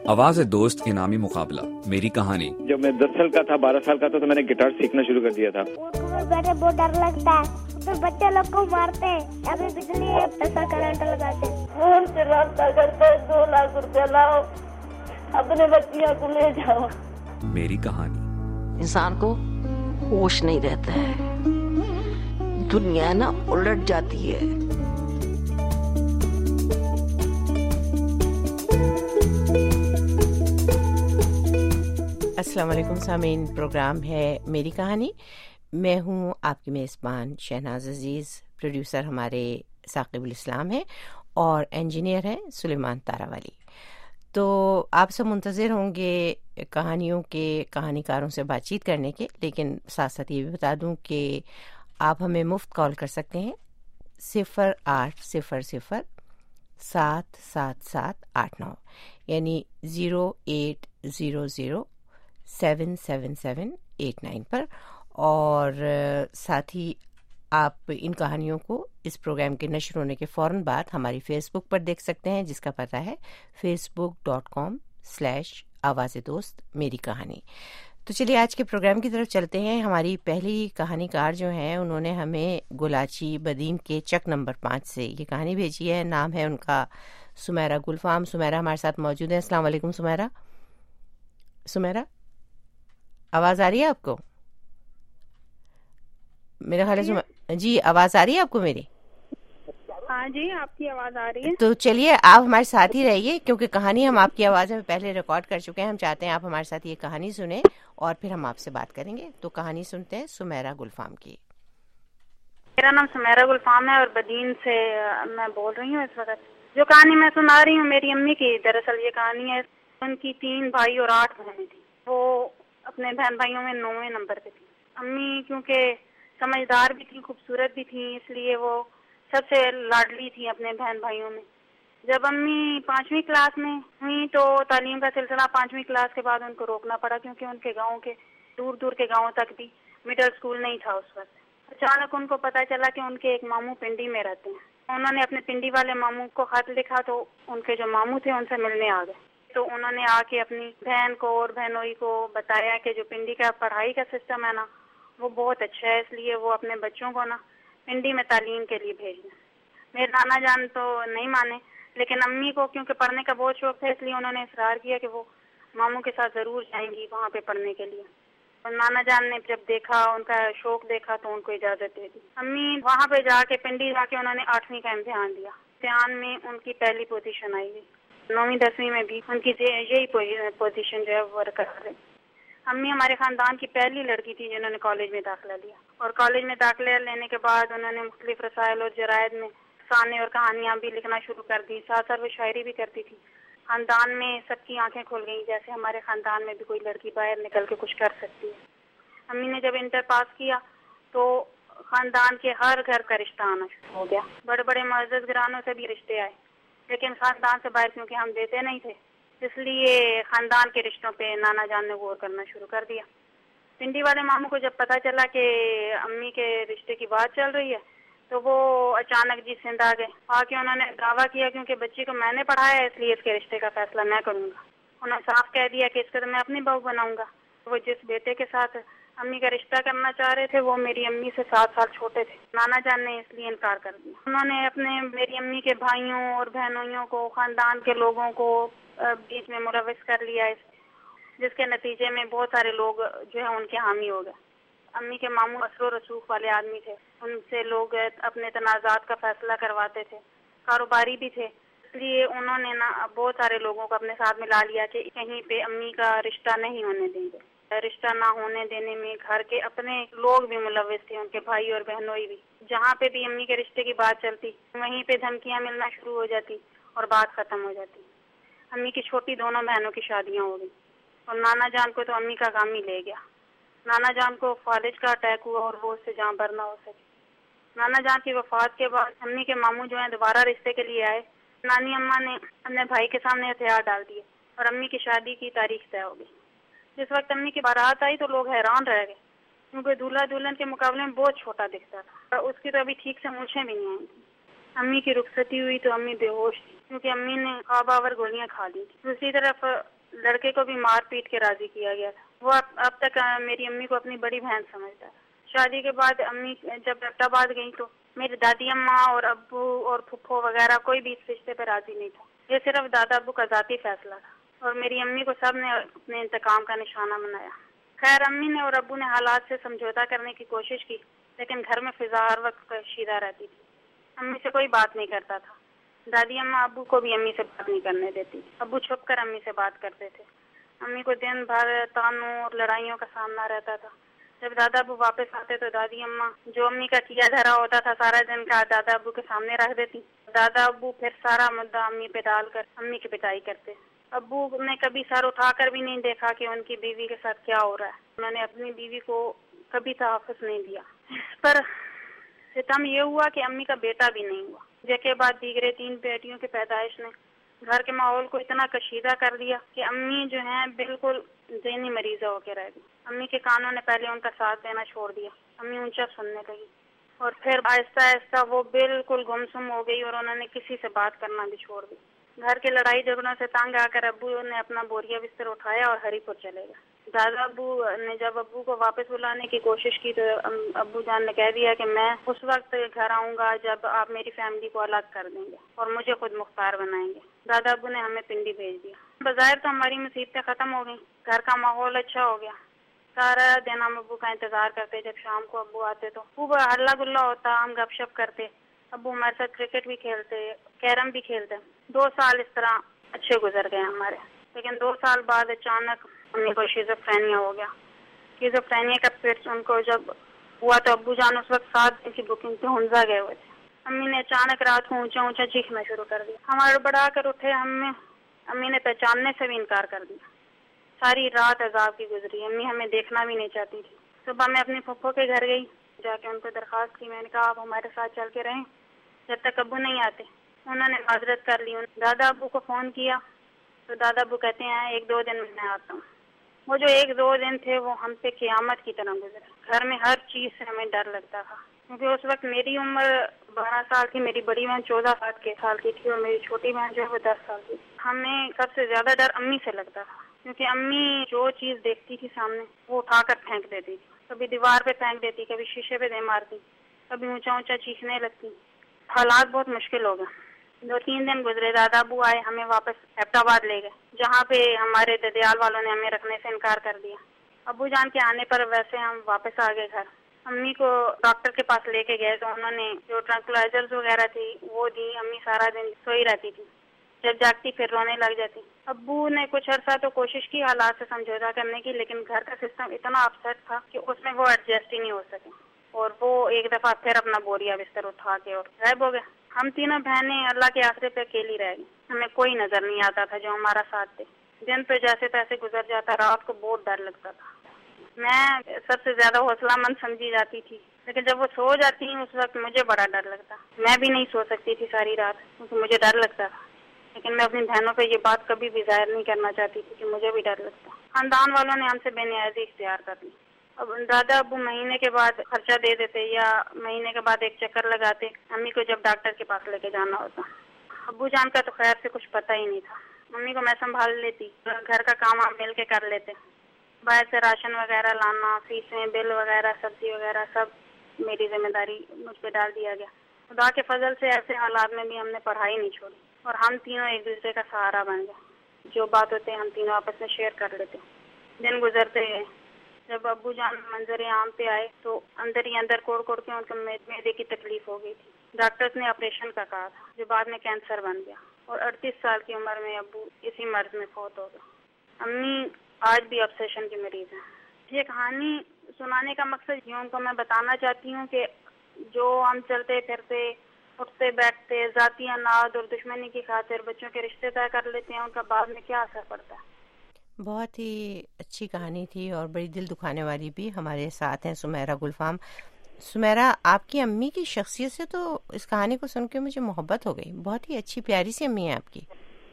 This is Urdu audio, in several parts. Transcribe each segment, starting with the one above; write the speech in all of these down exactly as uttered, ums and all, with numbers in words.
آواز دوست انعامی مقابلہ میری کہانی. جب میں دس سال کا تھا بارہ سال کا تھا تو میں نے گٹار سیکھنا شروع کر دیا تھا. بیٹھے بہت ڈر لگتا ہے, پھر بچے لوگ کو مارتے ہیں, ابھی بجلی ایسا کرنٹ لگاتے ہیں, فون سے رابطہ کرتے ہیں, دو لاکھ روپیہ لاؤ اپنے بچیوں کو لے جاؤ. میری کہانی. انسان کو ہوش نہیں رہتا ہے, دنیا نا الٹ جاتی ہے. السلام علیکم سامعین, پروگرام ہے میری کہانی. میں ہوں آپ کی میزبان شہناز عزیز. پروڈیوسر ہمارے ثاقب الاسلام ہیں اور انجینئر ہیں سلیمان تاراوالی. تو آپ سب منتظر ہوں گے کہانیوں کے کہانی کاروں سے بات چیت کرنے کے, لیکن ساتھ ساتھ یہ بھی بتا دوں کہ آپ ہمیں مفت کال کر سکتے ہیں صفر آٹھ صفر صفر سات سات سات آٹھ نو, یعنی zero eight zero zero seven seven seven eight nine پر. اور ساتھ ہی آپ ان کہانیوں کو اس پروگرام کے نشر ہونے کے فوراً بعد ہماری فیس بک پر دیکھ سکتے ہیں, جس کا پتہ ہے facebook dot com slash آواز دوست میری کہانی. تو چلیے آج کے پروگرام کی طرف چلتے ہیں. ہماری پہلی کہانی کار جو ہیں انہوں نے ہمیں گلاچی بدین کے چک نمبر پانچ سے یہ کہانی بھیجی ہے. نام ہے ان کا سمیرہ گلفام. سمیرہ ہمارے ساتھ موجود ہیں. السلام علیکم سمیرہ. سمیرہ آواز آ رہی ہے آپ کو؟ میرا خیال ہے جی آواز آ رہی ہے آپ کو میری؟ ہاں جی, آپ کی آواز آ رہی ہے. تو چلیے آپ ہمارے ساتھ ہی رہیے, کیونکہ کہانی ہم آپ کی آواز میں پہلے ریکارڈ کر چکے ہیں. ہم چاہتے ہیں آپ ہمارے ساتھ یہ کہانی سنیں اور پھر ہم آپ سے بات کریں گے. تو کہانی سنتے ہیں سمیرہ گلفام کی. میرا نام سمیرہ گلفام ہے اور بدین سے میں بول رہی ہوں. اس وقت جو کہانی میں سنا رہی ہوں میری امی کی, دراصل یہ کہانی ہے ان کی تین بھائی اور آٹھ بہنیں تھیں. وہ اپنے بہن بھائیوں میں نویں نمبر پہ تھی. امی کیونکہ سمجھدار بھی تھی, خوبصورت بھی تھی, اس لیے وہ سب سے لاڈلی تھی اپنے بہن بھائیوں میں. جب امی پانچویں کلاس میں ہوئی تو تعلیم کا سلسلہ پانچویں کلاس کے بعد ان کو روکنا پڑا, کیونکہ ان کے گاؤں کے دور دور کے گاؤں تک بھی مڈل اسکول نہیں تھا اس وقت. اچانک ان کو پتہ چلا کہ ان کے ایک ماموں پنڈی میں رہتے ہیں. انہوں نے اپنے پنڈی والے ماموں کو خط لکھا تو ان کے جو ماموں تھے ان سے ملنے آ گئے. تو انہوں نے آ کے اپنی بہن کو اور بہنوئی کو بتایا کہ جو پنڈی کا پڑھائی کا سسٹم ہے نا وہ بہت اچھا ہے, اس لیے وہ اپنے بچوں کو نا پنڈی میں تعلیم کے لیے بھیج دیں. میرے نانا جان تو نہیں مانے, لیکن امی کو کیونکہ پڑھنے کا بہت شوق تھا, اس لیے انہوں نے اصرار کیا کہ وہ ماموں کے ساتھ ضرور جائیں گی وہاں پہ پڑھنے کے لیے. اور نانا جان نے جب دیکھا, ان کا شوق دیکھا, تو ان کو اجازت دے دی. امی وہاں پہ جا کے پنڈی جا کے انہوں نے آٹھویں کا امتحان دیا. امتحان میں ان کی پہلی پوزیشن آئی ہوئی. نویں دسویں میں بھی ان کی یہی پوزیشن جو ہے وہ برقرار ہے. امی ہمارے خاندان کی پہلی لڑکی تھی جنہوں نے کالج میں داخلہ لیا, اور کالج میں داخلہ لینے کے بعد انہوں نے مختلف رسائل اور جرائد میں افسانے اور کہانیاں بھی لکھنا شروع کر دی. ساتھ ساتھ وہ شاعری بھی کرتی تھی. خاندان میں سب کی آنکھیں کھل گئیں, جیسے ہمارے خاندان میں بھی کوئی لڑکی باہر نکل کے کچھ کر سکتی ہے. امی نے جب انٹر پاس کیا تو خاندان کے ہر گھر کا رشتہ آنا شروع ہو گیا. بڑے بڑے معزز گرانوں سے بھی رشتے آئے, لیکن خاندان سے باہر کیونکہ ہم دیتے نہیں تھے, اس لیے خاندان کے رشتوں پہ نانا جان نے غور کرنا شروع کر دیا. پنڈی والے ماموں کو جب پتہ چلا کہ امی کے رشتے کی بات چل رہی ہے تو وہ اچانک جی سندھ آ گئے. آ کے انہوں نے دعویٰ کیا کیونکہ بچی کو میں نے پڑھایا ہے اس لیے اس کے رشتے کا فیصلہ میں کروں گا. انہوں نے صاف کہہ دیا کہ اس کو تو میں اپنی بہو بناؤں گا. وہ جس بیٹے کے ساتھ امی کا رشتہ کرنا چاہ رہے تھے وہ میری امی سے سات سال چھوٹے تھے. نانا جان نے اس لیے انکار کر دیا. انہوں نے اپنے میری امی کے بھائیوں اور بہنوئیوں کو, خاندان کے لوگوں کو بیچ میں ملوث کر لیا, جس کے نتیجے میں بہت سارے لوگ جو ہے ان کے حامی ہو گئے. امی کے ماموں اثر و رسوخ والے آدمی تھے, ان سے لوگ اپنے تنازعات کا فیصلہ کرواتے تھے, کاروباری بھی تھے, اس لیے انہوں نے نا بہت سارے لوگوں کو اپنے ساتھ ملا لیا کہ کہیں پہ امی کا رشتہ نہیں ہونے دیں گے. رشتہ نہ ہونے دینے میں گھر کے اپنے لوگ بھی ملوث تھے, ان کے بھائی اور بہنوئی بھی. جہاں پہ بھی امی کے رشتے کی بات چلتی وہیں پہ دھمکیاں ملنا شروع ہو جاتی اور بات ختم ہو جاتی. امی کی چھوٹی دونوں بہنوں کی شادیاں ہو گئی اور نانا جان کو تو امی کا کام ہی لے گیا. نانا جان کو فالج کا اٹیک ہوا اور وہ اس سے جاں بھر نہ ہو سکے. نانا جان کی وفات کے بعد امی کے ماموں جو ہیں دوبارہ رشتے کے لیے آئے. نانی اماں نے اپنے بھائی کے سامنے ہتھیار ڈال دیے اور امی کی شادی کی تاریخ طے ہو گئی. جس وقت امی کی بارات آئی تو لوگ حیران رہ گئے, کیونکہ دولہا دلہن کے مقابلے میں بہت چھوٹا دکھتا تھا. اس کی تو ابھی ٹھیک سے مونچھیں بھی نہیں آئی تھیں. امی کی رخصتی ہوئی تو امی بے ہوش تھی, کیونکہ امی نے خواب آور گولیاں کھا لی تھی. دوسری طرف لڑکے کو بھی مار پیٹ کے راضی کیا گیا تھا. وہ اب تک میری امی کو اپنی بڑی بہن سمجھتا تھا. شادی کے بعد امی جب ایبٹ آباد گئی تو میری دادی اماں اور ابو اور پھپھو وغیرہ کوئی بھی اس رشتے پہ راضی نہیں تھا. یہ صرف دادا ابو کا ذاتی فیصلہ تھا اور میری امی کو سب نے اپنے انتقام کا نشانہ بنایا. خیر امی نے اور ابو نے حالات سے سمجھوتا کرنے کی کوشش کی, لیکن گھر میں فضا ہر وقت کشیدہ رہتی تھی. امی سے کوئی بات نہیں کرتا تھا. دادی اماں ابو کو بھی امی سے بات نہیں کرنے دیتی. ابو چھپ کر امی سے بات کرتے تھے. امی کو دن بھر تانوں اور لڑائیوں کا سامنا رہتا تھا. جب دادا ابو واپس آتے تو دادی اماں جو امی کا کیا دھرا ہوتا تھا سارا دن کا دادا ابو کے سامنے رکھ دیتی. دادا ابو پھر سارا مدعا امی پہ ڈال کر امی کی پٹائی کرتے. ابو نے کبھی سر اٹھا کر بھی نہیں دیکھا کہ ان کی بیوی کے ساتھ کیا ہو رہا ہے. انہوں نے اپنی بیوی کو کبھی تحفظ نہیں دیا. اس پر ستم یہ ہوا کہ امی کا بیٹا بھی نہیں ہوا. جے بعد دیگرے تین بیٹیوں کی پیدائش نے گھر کے ماحول کو اتنا کشیدہ کر دیا کہ امی جو ہیں بالکل ذہنی مریضہ ہو کے رہ گئی. امی کے کانوں نے پہلے ان کا ساتھ دینا چھوڑ دیا. امی اونچا سننے لگی اور پھر آہستہ آہستہ وہ بالکل گمسم ہو گئی اور انہوں نے کسی سے بات کرنا بھی چھوڑ دی. گھر کے لڑائی جھگڑوں سے تنگ آ کر ابو نے اپنا بوریا بستر اٹھایا اور ہری پور چلے گئے. دادا ابو نے جب ابو کو واپس بلانے کی کوشش کی تو ابو جان نے کہہ دیا کہ میں اس وقت گھر آؤں گا جب آپ میری فیملی کو الگ کر دیں گے اور مجھے خود مختار بنائیں گے. دادا ابو نے ہمیں پنڈی بھیج دیا. بظاہر تو ہماری مصیبتیں ختم ہو گئیں. گھر کا ماحول اچھا ہو گیا. سارا دن ہم ابو کا انتظار کرتے. جب شام کو ابو آتے تو خوب ہلا گلا ہوتا, ہم گپ شپ کرتے. ابو ہمارے ساتھ کرکٹ بھی کھیلتے, کیرم بھی کھیلتے. دو سال اس طرح اچھے گزر گئے ہمارے. لیکن دو سال بعد اچانک امی کو شیزوفرینیا ہو گیا. شیزوفرینیا کا پیٹ ان کو جب ہوا تو ابو جان اس وقت سات دن کی بکنگ پہ ہنزا گئے ہوئے تھے. امی نے اچانک رات کو اونچا اونچا چیخنا شروع کر دیا. ہمارے بڑا کر اٹھے. ہمیں امی نے پہچاننے سے بھی انکار کر دیا. ساری رات عذاب کی گزری. امی ہمیں دیکھنا بھی نہیں چاہتی تھی. صبح میں اپنی پھپھو کے گھر گئی. جا کے ان کو درخواست کی. میں نے کہا آپ ہمارے ساتھ چل کے رہیں جب تک ابو نہیں آتے. انہوں نے معذرت کر لی. دادا ابو کو فون کیا تو دادا ابو کہتے ہیں ایک دو دن میں آتا ہوں. وہ جو ایک دو دن تھے وہ ہم پہ قیامت کی طرح گزرے. گھر میں ہر چیز سے ہمیں ڈر لگتا تھا کیونکہ اس وقت میری عمر بارہ سال تھی, میری بڑی بہن چودہ سال کی تھی اور میری چھوٹی بہن جو ہے وہ دس سال کی. ہمیں سب سے زیادہ ڈر امی سے لگتا تھا کیونکہ امی جو چیز دیکھتی تھی سامنے وہ اٹھا کر پھینک دیتی تھی. کبھی دیوار پہ پھینک دیتی, کبھی شیشے پہ دے مارتی, کبھی اونچا اونچا چیخنے لگتی. حالات بہت مشکل ہو گئے. دو تین دن گزرے. دادا ابو آئے, ہمیں واپس ایبٹ آباد لے گئے جہاں پہ ہمارے ددیال والوں نے ہمیں رکھنے سے انکار کر دیا. ابو جان کے آنے پر ویسے ہم واپس آ گئے گھر. امی کو ڈاکٹر کے پاس لے کے گئے تو انہوں نے جو ٹرانکلائزرز وغیرہ تھی وہ دی. امی سارا دن سوئی رہتی تھی. جب جاگتی پھر رونے لگ جاتی. ابو نے کچھ عرصہ تو کوشش کی حالات سے سمجھوتا کرنے کی, لیکن گھر کا سسٹم اتنا اپسیٹ تھا کہ اس میں وہ ایڈجسٹ ہی نہیں ہو سکے اور وہ ایک دفعہ پھر اپنا بوریا بستر اٹھا کے اور غائب ہو گئے. ہم تینوں بہنیں اللہ کے آسرے پہ اکیلی رہ گئی. ہمیں کوئی نظر نہیں آتا تھا جو ہمارا ساتھ دے. دن تو جیسے تیسے گزر جاتا, رات کو بہت ڈر لگتا تھا. میں سب سے زیادہ حوصلہ مند سمجھی جاتی تھی, لیکن جب وہ سو جاتی ہیں اس وقت مجھے بڑا ڈر لگتا. میں بھی نہیں سو سکتی تھی ساری رات کیونکہ مجھے ڈر لگتا تھا. لیکن میں اپنی بہنوں پہ یہ بات کبھی بھی ظاہر نہیں کرنا چاہتی تھی کہ مجھے بھی ڈر لگتا. خاندان والوں نے ہم سے بے نیازی اختیار کر لی. اب دادا ابو مہینے کے بعد خرچہ دے دیتے یا مہینے کے بعد ایک چکر لگاتے امی کو جب ڈاکٹر کے پاس لے کے جانا ہوتا. ابو جان کا تو خیر سے کچھ پتہ ہی نہیں تھا. ممی کو میں سنبھال لیتی, گھر کا کام ہم مل کے کر لیتے. باہر سے راشن وغیرہ لانا, فیسیں, بل وغیرہ, سبزی وغیرہ سب میری ذمہ داری مجھ پہ ڈال دیا گیا. خدا کے فضل سے ایسے حالات میں بھی ہم نے پڑھائی نہیں چھوڑی اور ہم تینوں ایک دوسرے کا سہارا بن گئے. جو بات ہوتے ہم تینوں آپس میں شیئر کر لیتے. دن گزرتے گئے. جب ابو جان منظر عام پہ آئے تو اندر ہی اندر کوڑ کوڑ کے ان کو معدے کی تکلیف ہو گئی تھی. ڈاکٹرز نے آپریشن کا کہا تھا جو بعد میں کینسر بن گیا اور اڑتیس سال کی عمر میں ابو اسی مرض میں فوت ہو گئے. امی آج بھی آبسیشن کی مریض ہیں. یہ کہانی سنانے کا مقصد یہ ان کو میں بتانا چاہتی ہوں کہ جو ہم چلتے پھرتے اٹھتے بیٹھتے ذاتی اناد اور دشمنی کی خاطر بچوں کے رشتے طے کر لیتے ہیں, ان کا بعد میں کیا اثر پڑتا ہے. بہت ہی اچھی کہانی تھی اور بڑی دل دکھانے والی بھی. ہمارے ساتھ ہیں سمیرہ گلفام. سمیرہ, آپ کی امی کی شخصیت سے تو اس کہانی کو سن کے مجھے محبت ہو گئی. بہت ہی اچھی پیاری سی امی ہے آپ کی.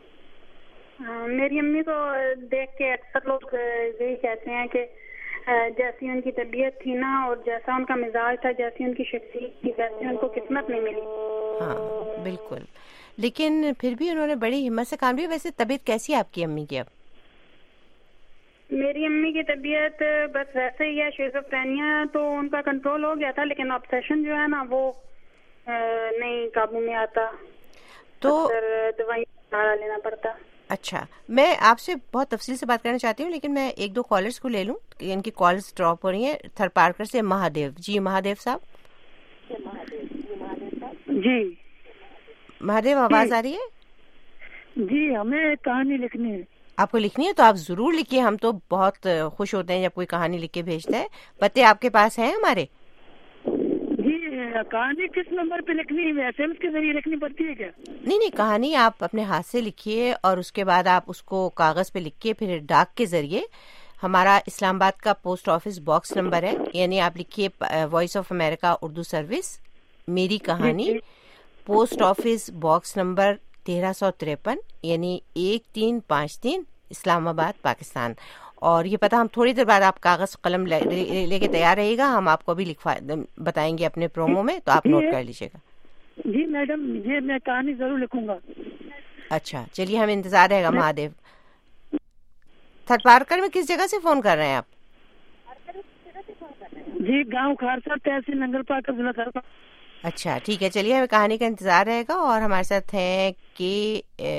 میری امی کو دیکھ کے اکثر لوگ یہی کہتے ہیں کہ جیسی ان کی طبیعت تھی نا اور جیسا ان کا مزاج تھا, جیسی ان کی شخصیت تھی, ویسے ان کو قسمت نہیں ملی. ہاں بالکل, لیکن پھر بھی انہوں نے بڑی ہمت سے کام لیا. ویسے طبیعت کیسی ہے آپ کی امی کی اب؟ میری امی کی طبیعت بس ویسے ہی ہے، شیزوفرینیا تو ان کا کنٹرول ہو گیا تھا، لیکن آبسیشن جو ہے نا وہ نہیں قابو میں آتا، تو دوائی سہارا لینا پڑتا. اچھا، میں آپ سے بہت تفصیل سے بات کرنا چاہتی ہوں، لیکن میں ایک دو کالرز کو لے لوں، ان کی کالز ڈراپ ہو رہی ہیں. تھر پارکر سے مہادیو. جی مہادیو صاحب. جی مہادیو، آواز آ رہی ہے؟ جی ہمیں کہانی لکھنی ہے. آپ کو لکھنی ہے تو آپ ضرور لکھیے، ہم تو بہت خوش ہوتے ہیں جب کوئی کہانی لکھ کے بھیجتا ہے. پتے آپ کے پاس ہیں ہمارے؟ جی کہانی کس نمبر پہ لکھنی ہے؟ ایس ایم ایس کے ذریعے لکھنی پڑتی ہے کیا؟ نہیں نہیں، کہانی آپ اپنے ہاتھ سے لکھیے اور اس کے بعد آپ اس کو کاغذ پہ لکھ کے پھر ڈاک کے ذریعے. ہمارا اسلام آباد کا پوسٹ آفس باکس نمبر ہے، یعنی آپ لکھیے Voice of America Urdu service, میری کہانی، پوسٹ آفس باکس نمبر تیرہ سو تریپن، یعنی ایک تین پانچ تین، اسلام آباد پاکستان. اور یہ پتہ ہم تھوڑی دیر بعد آپ کاغذ قلم لے کے تیار رہے گا، ہم آپ کو بھی لکھوا بتائیں گے اپنے پرومو میں، تو آپ نوٹ کر لیجیے گا. جی میڈم، یہ میں کہانی ضرور لکھوں گا. اچھا چلیے، ہم انتظار رہے گا. مہادیو، تھر پارکر میں کس جگہ سے فون کر رہے ہیں آپ؟ جی گاؤں خارسا، تحصیل ننگل پاکر، ضلع کھارسا. اچھا ٹھیک ہے، چلیے ہمیں کہانی کا انتظار رہے گا. اور ہمارے ساتھ ہیں کہ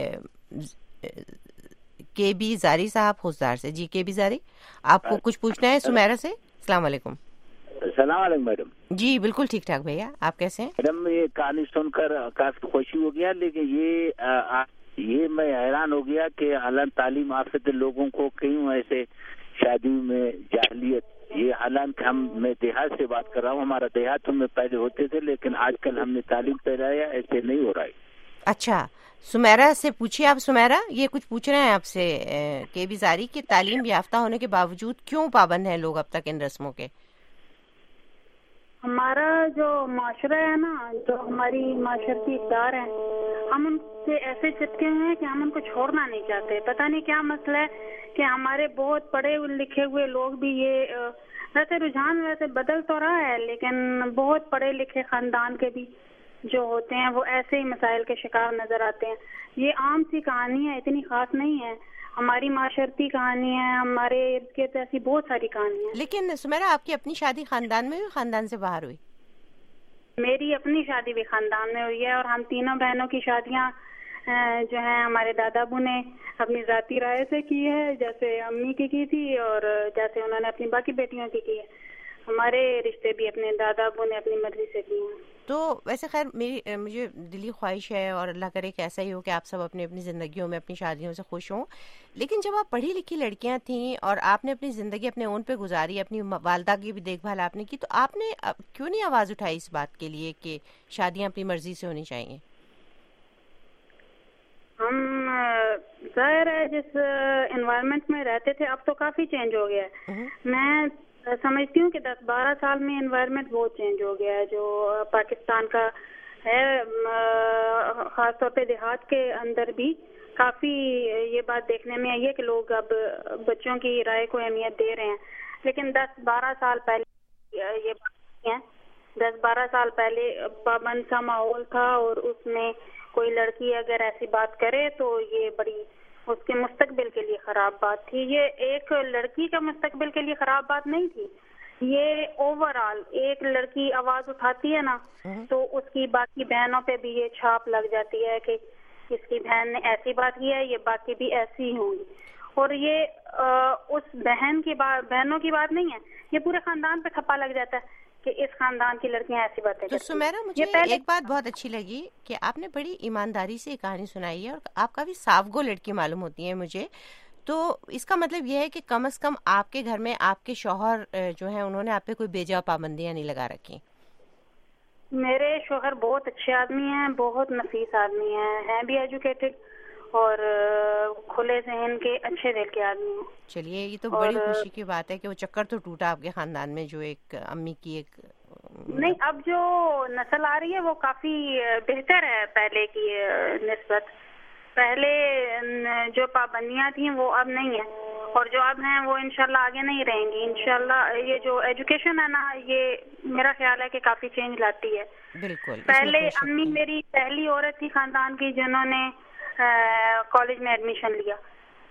کے بی زاری صاحب خوزدار سے. جی کے بی زاری، آپ کو کچھ پوچھنا ہے سمیرا سے؟ السلام علیکم. السلام علیکم میڈم. جی بالکل ٹھیک ٹھاک بھیا، آپ کیسے ہیں؟ میڈم یہ کہانی سن کر کافی خوشی ہو گیا، لیکن یہ یہ میں حیران ہو گیا کہ اعلیٰ تعلیم یافتہ لوگوں کو کیوں ایسے شادی میں جاہلیت. یہ حالانکہ ہم میں دیہات سے بات کر رہا ہوں، ہمارا دیہات میں پہلے ہوتے تھے، لیکن آج کل ہم نے تعلیم پھیلایا، ایسے نہیں ہو رہا ہے. اچھا سمیرا سے پوچھیے آپ. سمیرا یہ کچھ پوچھ رہے ہیں آپ سے کے بی زاری کہ تعلیم یافتہ ہونے کے باوجود کیوں پابند ہیں لوگ اب تک ان رسموں کے؟ ہمارا جو معاشرہ ہے نا، جو ہماری معاشرتی اقدار ہیں، ہم ان سے ایسے چپکے ہوئے ہیں کہ ہم ان کو چھوڑنا نہیں چاہتے. پتہ نہیں کیا مسئلہ ہے کہ ہمارے بہت پڑھے لکھے ہوئے لوگ بھی، یہ ویسے رجحان ویسے بدل تو رہا ہے، لیکن بہت پڑھے لکھے خاندان کے بھی جو ہوتے ہیں وہ ایسے ہی مسائل کے شکار نظر آتے ہیں. یہ عام سی کہانی ہے، اتنی خاص نہیں ہے. ہماری معاشرتی کہانی ہے، ہمارے ارد گرد ایسی بہت ساری کہانی ہیں. لیکن سمیرا آپ کی اپنی شادی خاندان میں ہوئی، خاندان سے باہر ہوئی؟ میری اپنی شادی بھی خاندان میں ہوئی ہے، اور ہم تینوں بہنوں کی شادیاں جو ہیں ہمارے دادا ابو نے اپنی ذاتی رائے سے کی ہے، جیسے امی کی کی تھی اور جیسے انہوں نے اپنی باقی بیٹیوں کی کی ہے. ہمارے رشتے بھی اپنے دادا ابو نے اپنی مرضی سے کیے ہیں. تو ویسے خیر میری مجھے دلی خواہش ہے اور اللہ کرے کہ ایسا ہی ہو کہ آپ سب اپنی اپنی زندگیوں میں اپنی شادیوں سے خوش ہوں. لیکن جب آپ پڑھی لکھی لڑکیاں تھیں اور آپ نے اپنی زندگی اپنے اون پہ گزاری، اپنی والدہ کی بھی دیکھ بھال آپ نے کی، تو آپ نے کیوں نہیں آواز اٹھائی اس بات کے لیے کہ شادیاں اپنی مرضی سے ہونی چاہیے؟ ہم ظاہر ہے جس انوائرمنٹ میں رہتے تھے اب تو کافی چینج ہو گیا ہے. میں سمجھتی ہوں کہ دس بارہ سال میں انوائرمنٹ بہت چینج ہو گیا ہے جو پاکستان کا ہے، خاص طور پہ دیہات کے اندر بھی کافی یہ بات دیکھنے میں آئی ہے کہ لوگ اب بچوں کی رائے کو اہمیت دے رہے ہیں. لیکن دس بارہ سال پہلے یہ بات ہے، دس بارہ سال پہلے پابند سا ماحول تھا، اور اس میں کوئی لڑکی اگر ایسی بات کرے تو یہ بڑی اس کے مستقبل کے لیے خراب بات تھی. یہ ایک لڑکی کا مستقبل کے لیے خراب بات نہیں تھی، یہ اوور آل ایک لڑکی آواز اٹھاتی ہے نا تو اس کی باقی بہنوں پہ بھی یہ چھاپ لگ جاتی ہے کہ اس کی بہن نے ایسی بات کی ہے، یہ باقی بھی ایسی ہی ہوں گی. اور یہ اس بہن کی بات، بہنوں کی بات نہیں ہے، یہ پورے خاندان پہ ٹھپا لگ جاتا ہے کہ اس خاندان کی لڑکیاں ایسی باتیں کرتی ہیں. تو سمیرا مجھے ایک بات بہت اچھی لگی کہ آپ نے بڑی ایمانداری سے کہانی سنائی ہے اور آپ کافی صاف گو لڑکی معلوم ہوتی ہیں مجھے. تو اس کا مطلب یہ ہے کہ کم از کم آپ کے گھر میں آپ کے شوہر جو ہیں انہوں نے آپ پہ کوئی بے جا پابندیاں نہیں لگا رکھی. میرے شوہر بہت اچھے آدمی ہیں، بہت نفیس آدمی ہیں، ہیں بھی ایجوکیٹڈ اور کھلے ذہن کے اچھے دل کے آدمی ہیں. چلیے یہ تو بڑی خوشی کی بات ہے کہ وہ چکر تو ٹوٹا آپ کے خاندان میں جو ایک امی کی ایک نہیں. اب جو نسل آ رہی ہے وہ کافی بہتر ہے پہلے کی نسبت. پہلے جو پابندیاں تھیں وہ اب نہیں ہیں، اور جو اب ہیں وہ انشاءاللہ آگے نہیں رہیں گی. انشاءاللہ یہ جو ایجوکیشن ہے نا، یہ میرا خیال ہے کہ کافی چینج لاتی ہے. بالکل. پہلے امی میری پہلی عورت تھی خاندان کی جنہوں نے کالج میں ایڈمیشن لیا،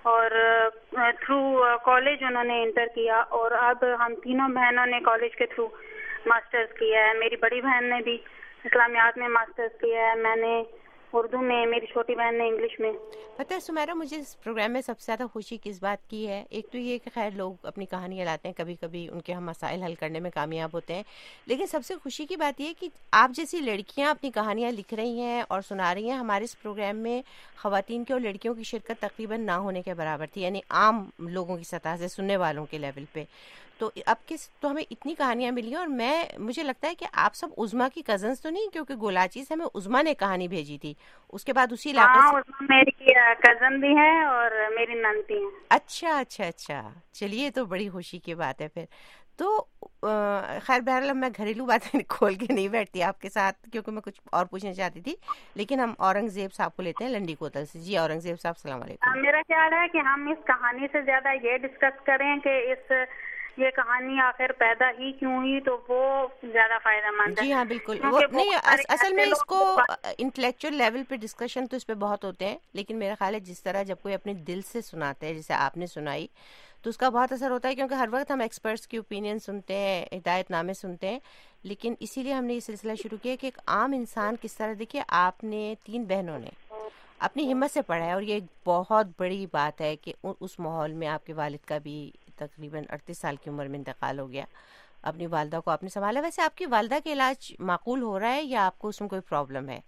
اور تھرو کالج انہوں نے انٹر کیا، اور اب ہم تینوں بہنوں نے کالج کے تھرو ماسٹرز کیا ہے. میری بڑی بہن نے بھی اسلامیات میں ماسٹرز کیا ہے، میں نے اردو میں، میری چھوٹی بہن نے انگلش میں. پتہ ہے سمیرا، مجھے اس پروگرام میں سب سے زیادہ خوشی کس بات کی ہے؟ ایک تو یہ کہ خیر لوگ اپنی کہانیاں لاتے ہیں، کبھی کبھی ان کے ہم مسائل حل کرنے میں کامیاب ہوتے ہیں، لیکن سب سے خوشی کی بات یہ ہے کہ آپ جیسی لڑکیاں اپنی کہانیاں لکھ رہی ہیں اور سنا رہی ہیں. ہمارے اس پروگرام میں خواتین کی اور لڑکیوں کی شرکت تقریباً نہ ہونے کے برابر تھی، یعنی عام لوگوں کی سطح سے، سننے والوں کے لیول پہ. تو اب کس تو ہمیں اتنی کہانیاں ملی، اور میں مجھے لگتا ہے کہ آپ سب عظما کی کزنس تو نہیں، کیونکہ گولاچی سے ہمیں عظما نے کہانی بھیجی تھی، اس کے بعد اسی علاقے سے. ہاں، میری کزن بھی ہے اور میری نند بھی ہے. اچھا اچھا اچھا، چلیے تو بڑی خوشی کی بات ہے پھر. تو خیر بہرحال میں گھریلو باتیں کھول کے نہیں بیٹھتی آپ کے ساتھ، کیونکہ میں کچھ اور پوچھنا چاہتی تھی، لیکن ہم اورنگزیب صاحب کو لیتے ہیں لنڈی کوتل سے. جی اورنگزیب صاحب السلام علیکم. میرا خیال ہے کہ ہم اس کہانی سے زیادہ یہ ڈسکس کریں کہ اس یہ کہانی آخر پیدا ہی کیوں ہوئی، تو وہ زیادہ فائدہ مند ہے. جی ہاں بالکل. وہ نہیں، اصل میں اس کو انٹلیکچوئل لیول پہ ڈسکشن تو اس پہ بہت ہوتے ہیں، لیکن میرا خیال ہے جس طرح جب کوئی اپنے دل سے سناتے ہیں، جیسے آپ نے سنائی، تو اس کا بہت اثر ہوتا ہے، کیونکہ ہر وقت ہم ایکسپرٹس کی اوپینین سنتے ہیں، ہدایت نامے سنتے ہیں، لیکن اسی لیے ہم نے یہ سلسلہ شروع کیا کہ ایک عام انسان کس طرح، دیکھیے آپ نے تین بہنوں نے اپنی ہمت سے پڑھا ہے، اور یہ ایک بہت بڑی بات ہے کہ اس ماحول میں آپ کے والد کا بھی تقریباً اڑتیس سال کی عمر میں انتقال ہو گیا، اپنی والدہ کو آپ نے سنبھالا. ویسے آپ کی والدہ کا علاج معقول ہو رہا ہے یا آپ کو اس میں کوئی پرابلم ہے؟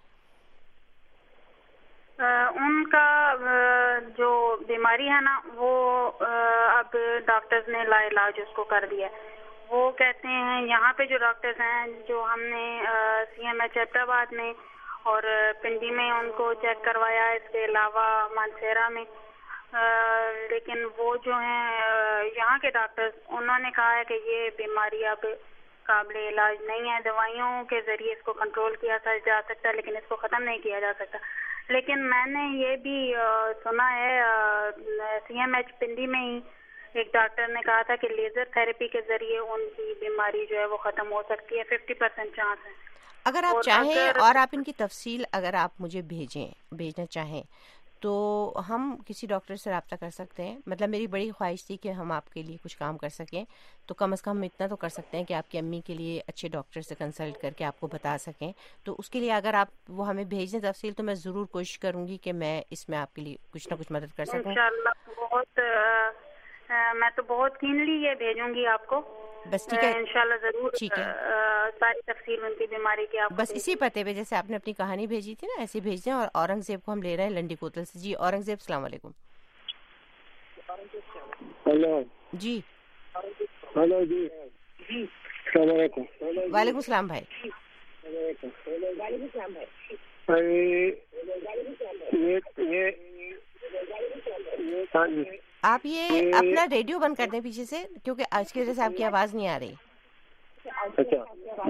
ان کا جو بیماری ہے نا، وہ اب ڈاکٹرز نے لا علاج اس کو کر دیا. وہ کہتے ہیں یہاں پہ جو ڈاکٹرز ہیں، جو ہم نے سی ایم ایچ ایبٹ آباد میں اور پنڈی میں ان کو چیک کروایا، اس کے علاوہ مانسیرا میں، لیکن وہ جو ہیں یہاں کے ڈاکٹرز، انہوں نے کہا ہے کہ یہ بیماری اب قابل علاج نہیں ہے. دوائیوں کے ذریعے اس کو کنٹرول کیا جا سکتا ہے، لیکن اس کو ختم نہیں کیا جا سکتا. لیکن میں نے یہ بھی سنا ہے، سی ایم ایچ پنڈی میں ہی ایک ڈاکٹر نے کہا تھا کہ لیزر تھراپی کے ذریعے ان کی بیماری جو ہے وہ ختم ہو سکتی ہے، ففٹی پرسینٹ چانس ہے. اگر آپ چاہیں اور آپ ان کی تفصیل اگر آپ مجھے بھیجیں بھیجنا چاہیں تو ہم کسی ڈاکٹر سے رابطہ کر سکتے ہیں. مطلب میری بڑی خواہش تھی کہ ہم آپ کے لیے کچھ کام کر سکیں، تو کم از کم ہم اتنا تو کر سکتے ہیں کہ آپ کی امی کے لیے اچھے ڈاکٹر سے کنسلٹ کر کے آپ کو بتا سکیں. تو اس کے لیے اگر آپ وہ ہمیں بھیج دیں تفصیل، تو میں ضرور کوشش کروں گی کہ میں اس میں آپ کے لیے کچھ نہ کچھ مدد کر سکوں. انشاءاللہ بہت میں تو بہت کینلی یہ بھیجوں گی آپ کو. بس ٹھیک ہے، انشاءاللہ ضرور. ٹھیک ہے، ساری تفصیل ان کی بیماری کی آپ بس اسی پتے پہ جیسے آپ نے اپنی کہانی بھیجی تھی نا، ایسے بھیج دیں. اور اورنگزیب کو ہم لے رہے ہیں لنڈی کوتل سے. جی اورنگزیب السلام علیکم. ہلو جی. ہلو جی السلام علیکم. وعلیکم السلام بھائی. آپ یہ اپنا ریڈیو بند کر دیں پیچھے سے، کیونکہ آج کی وجہ سے آپ کی آواز نہیں آ رہی. اچھا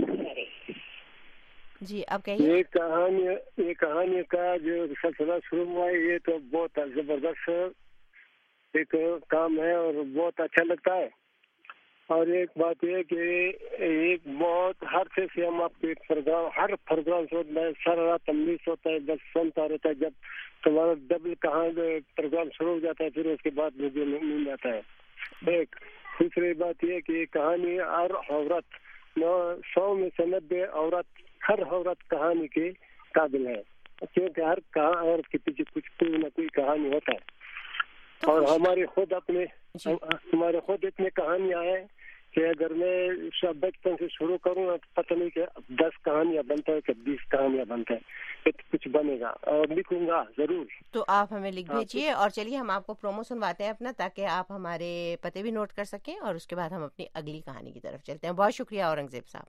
جی اب کہیے. یہ کہانی یہ کہانی کا جو سلسلہ شروع ہوا ہے، یہ تو بہت زبردست ایک کام ہے اور بہت اچھا لگتا ہے. اور ایک بات یہ کہ ایک بہت ہر سے ہم آپ کے پروگرام ہر پروگرام سے میں سارا رات تملیس ہوتا ہے، بس سنتا رہتا ہے. جب تمہارا ڈبل کہاں پروگرام شروع ہو جاتا ہے، پھر اس کے بعد مجھے نیند آتا ہے. ایک دوسری بات یہ کہ کہانی ہر عورت سو میں سے نبے عورت ہر عورت کہانی کے قابل ہے، کیونکہ ہر عورت کے پیچھے کچھ کوئی نہ کوئی کہانی ہوتا ہے. اور ہمارے خود اپنے ہمارے خود اتنے کہانیاں ہیں کہ اگر میں بچپن سے شروع کروں تو پتہ نہیں کہ دس کہانیاں بنتا ہے کہ بیس کہانیاں بنتا ہے، کچھ بنے گا اور لکھوں گا ضرور. تو آپ ہمیں لکھ بھیجیے. اور چلیے ہم آپ کو پرومو سنواتے ہیں اپنا، تاکہ آپ ہمارے پتے بھی نوٹ کر سکیں، اور اس کے بعد ہم اپنی اگلی کہانی کی طرف چلتے ہیں. بہت شکریہ اورنگزیب صاحب.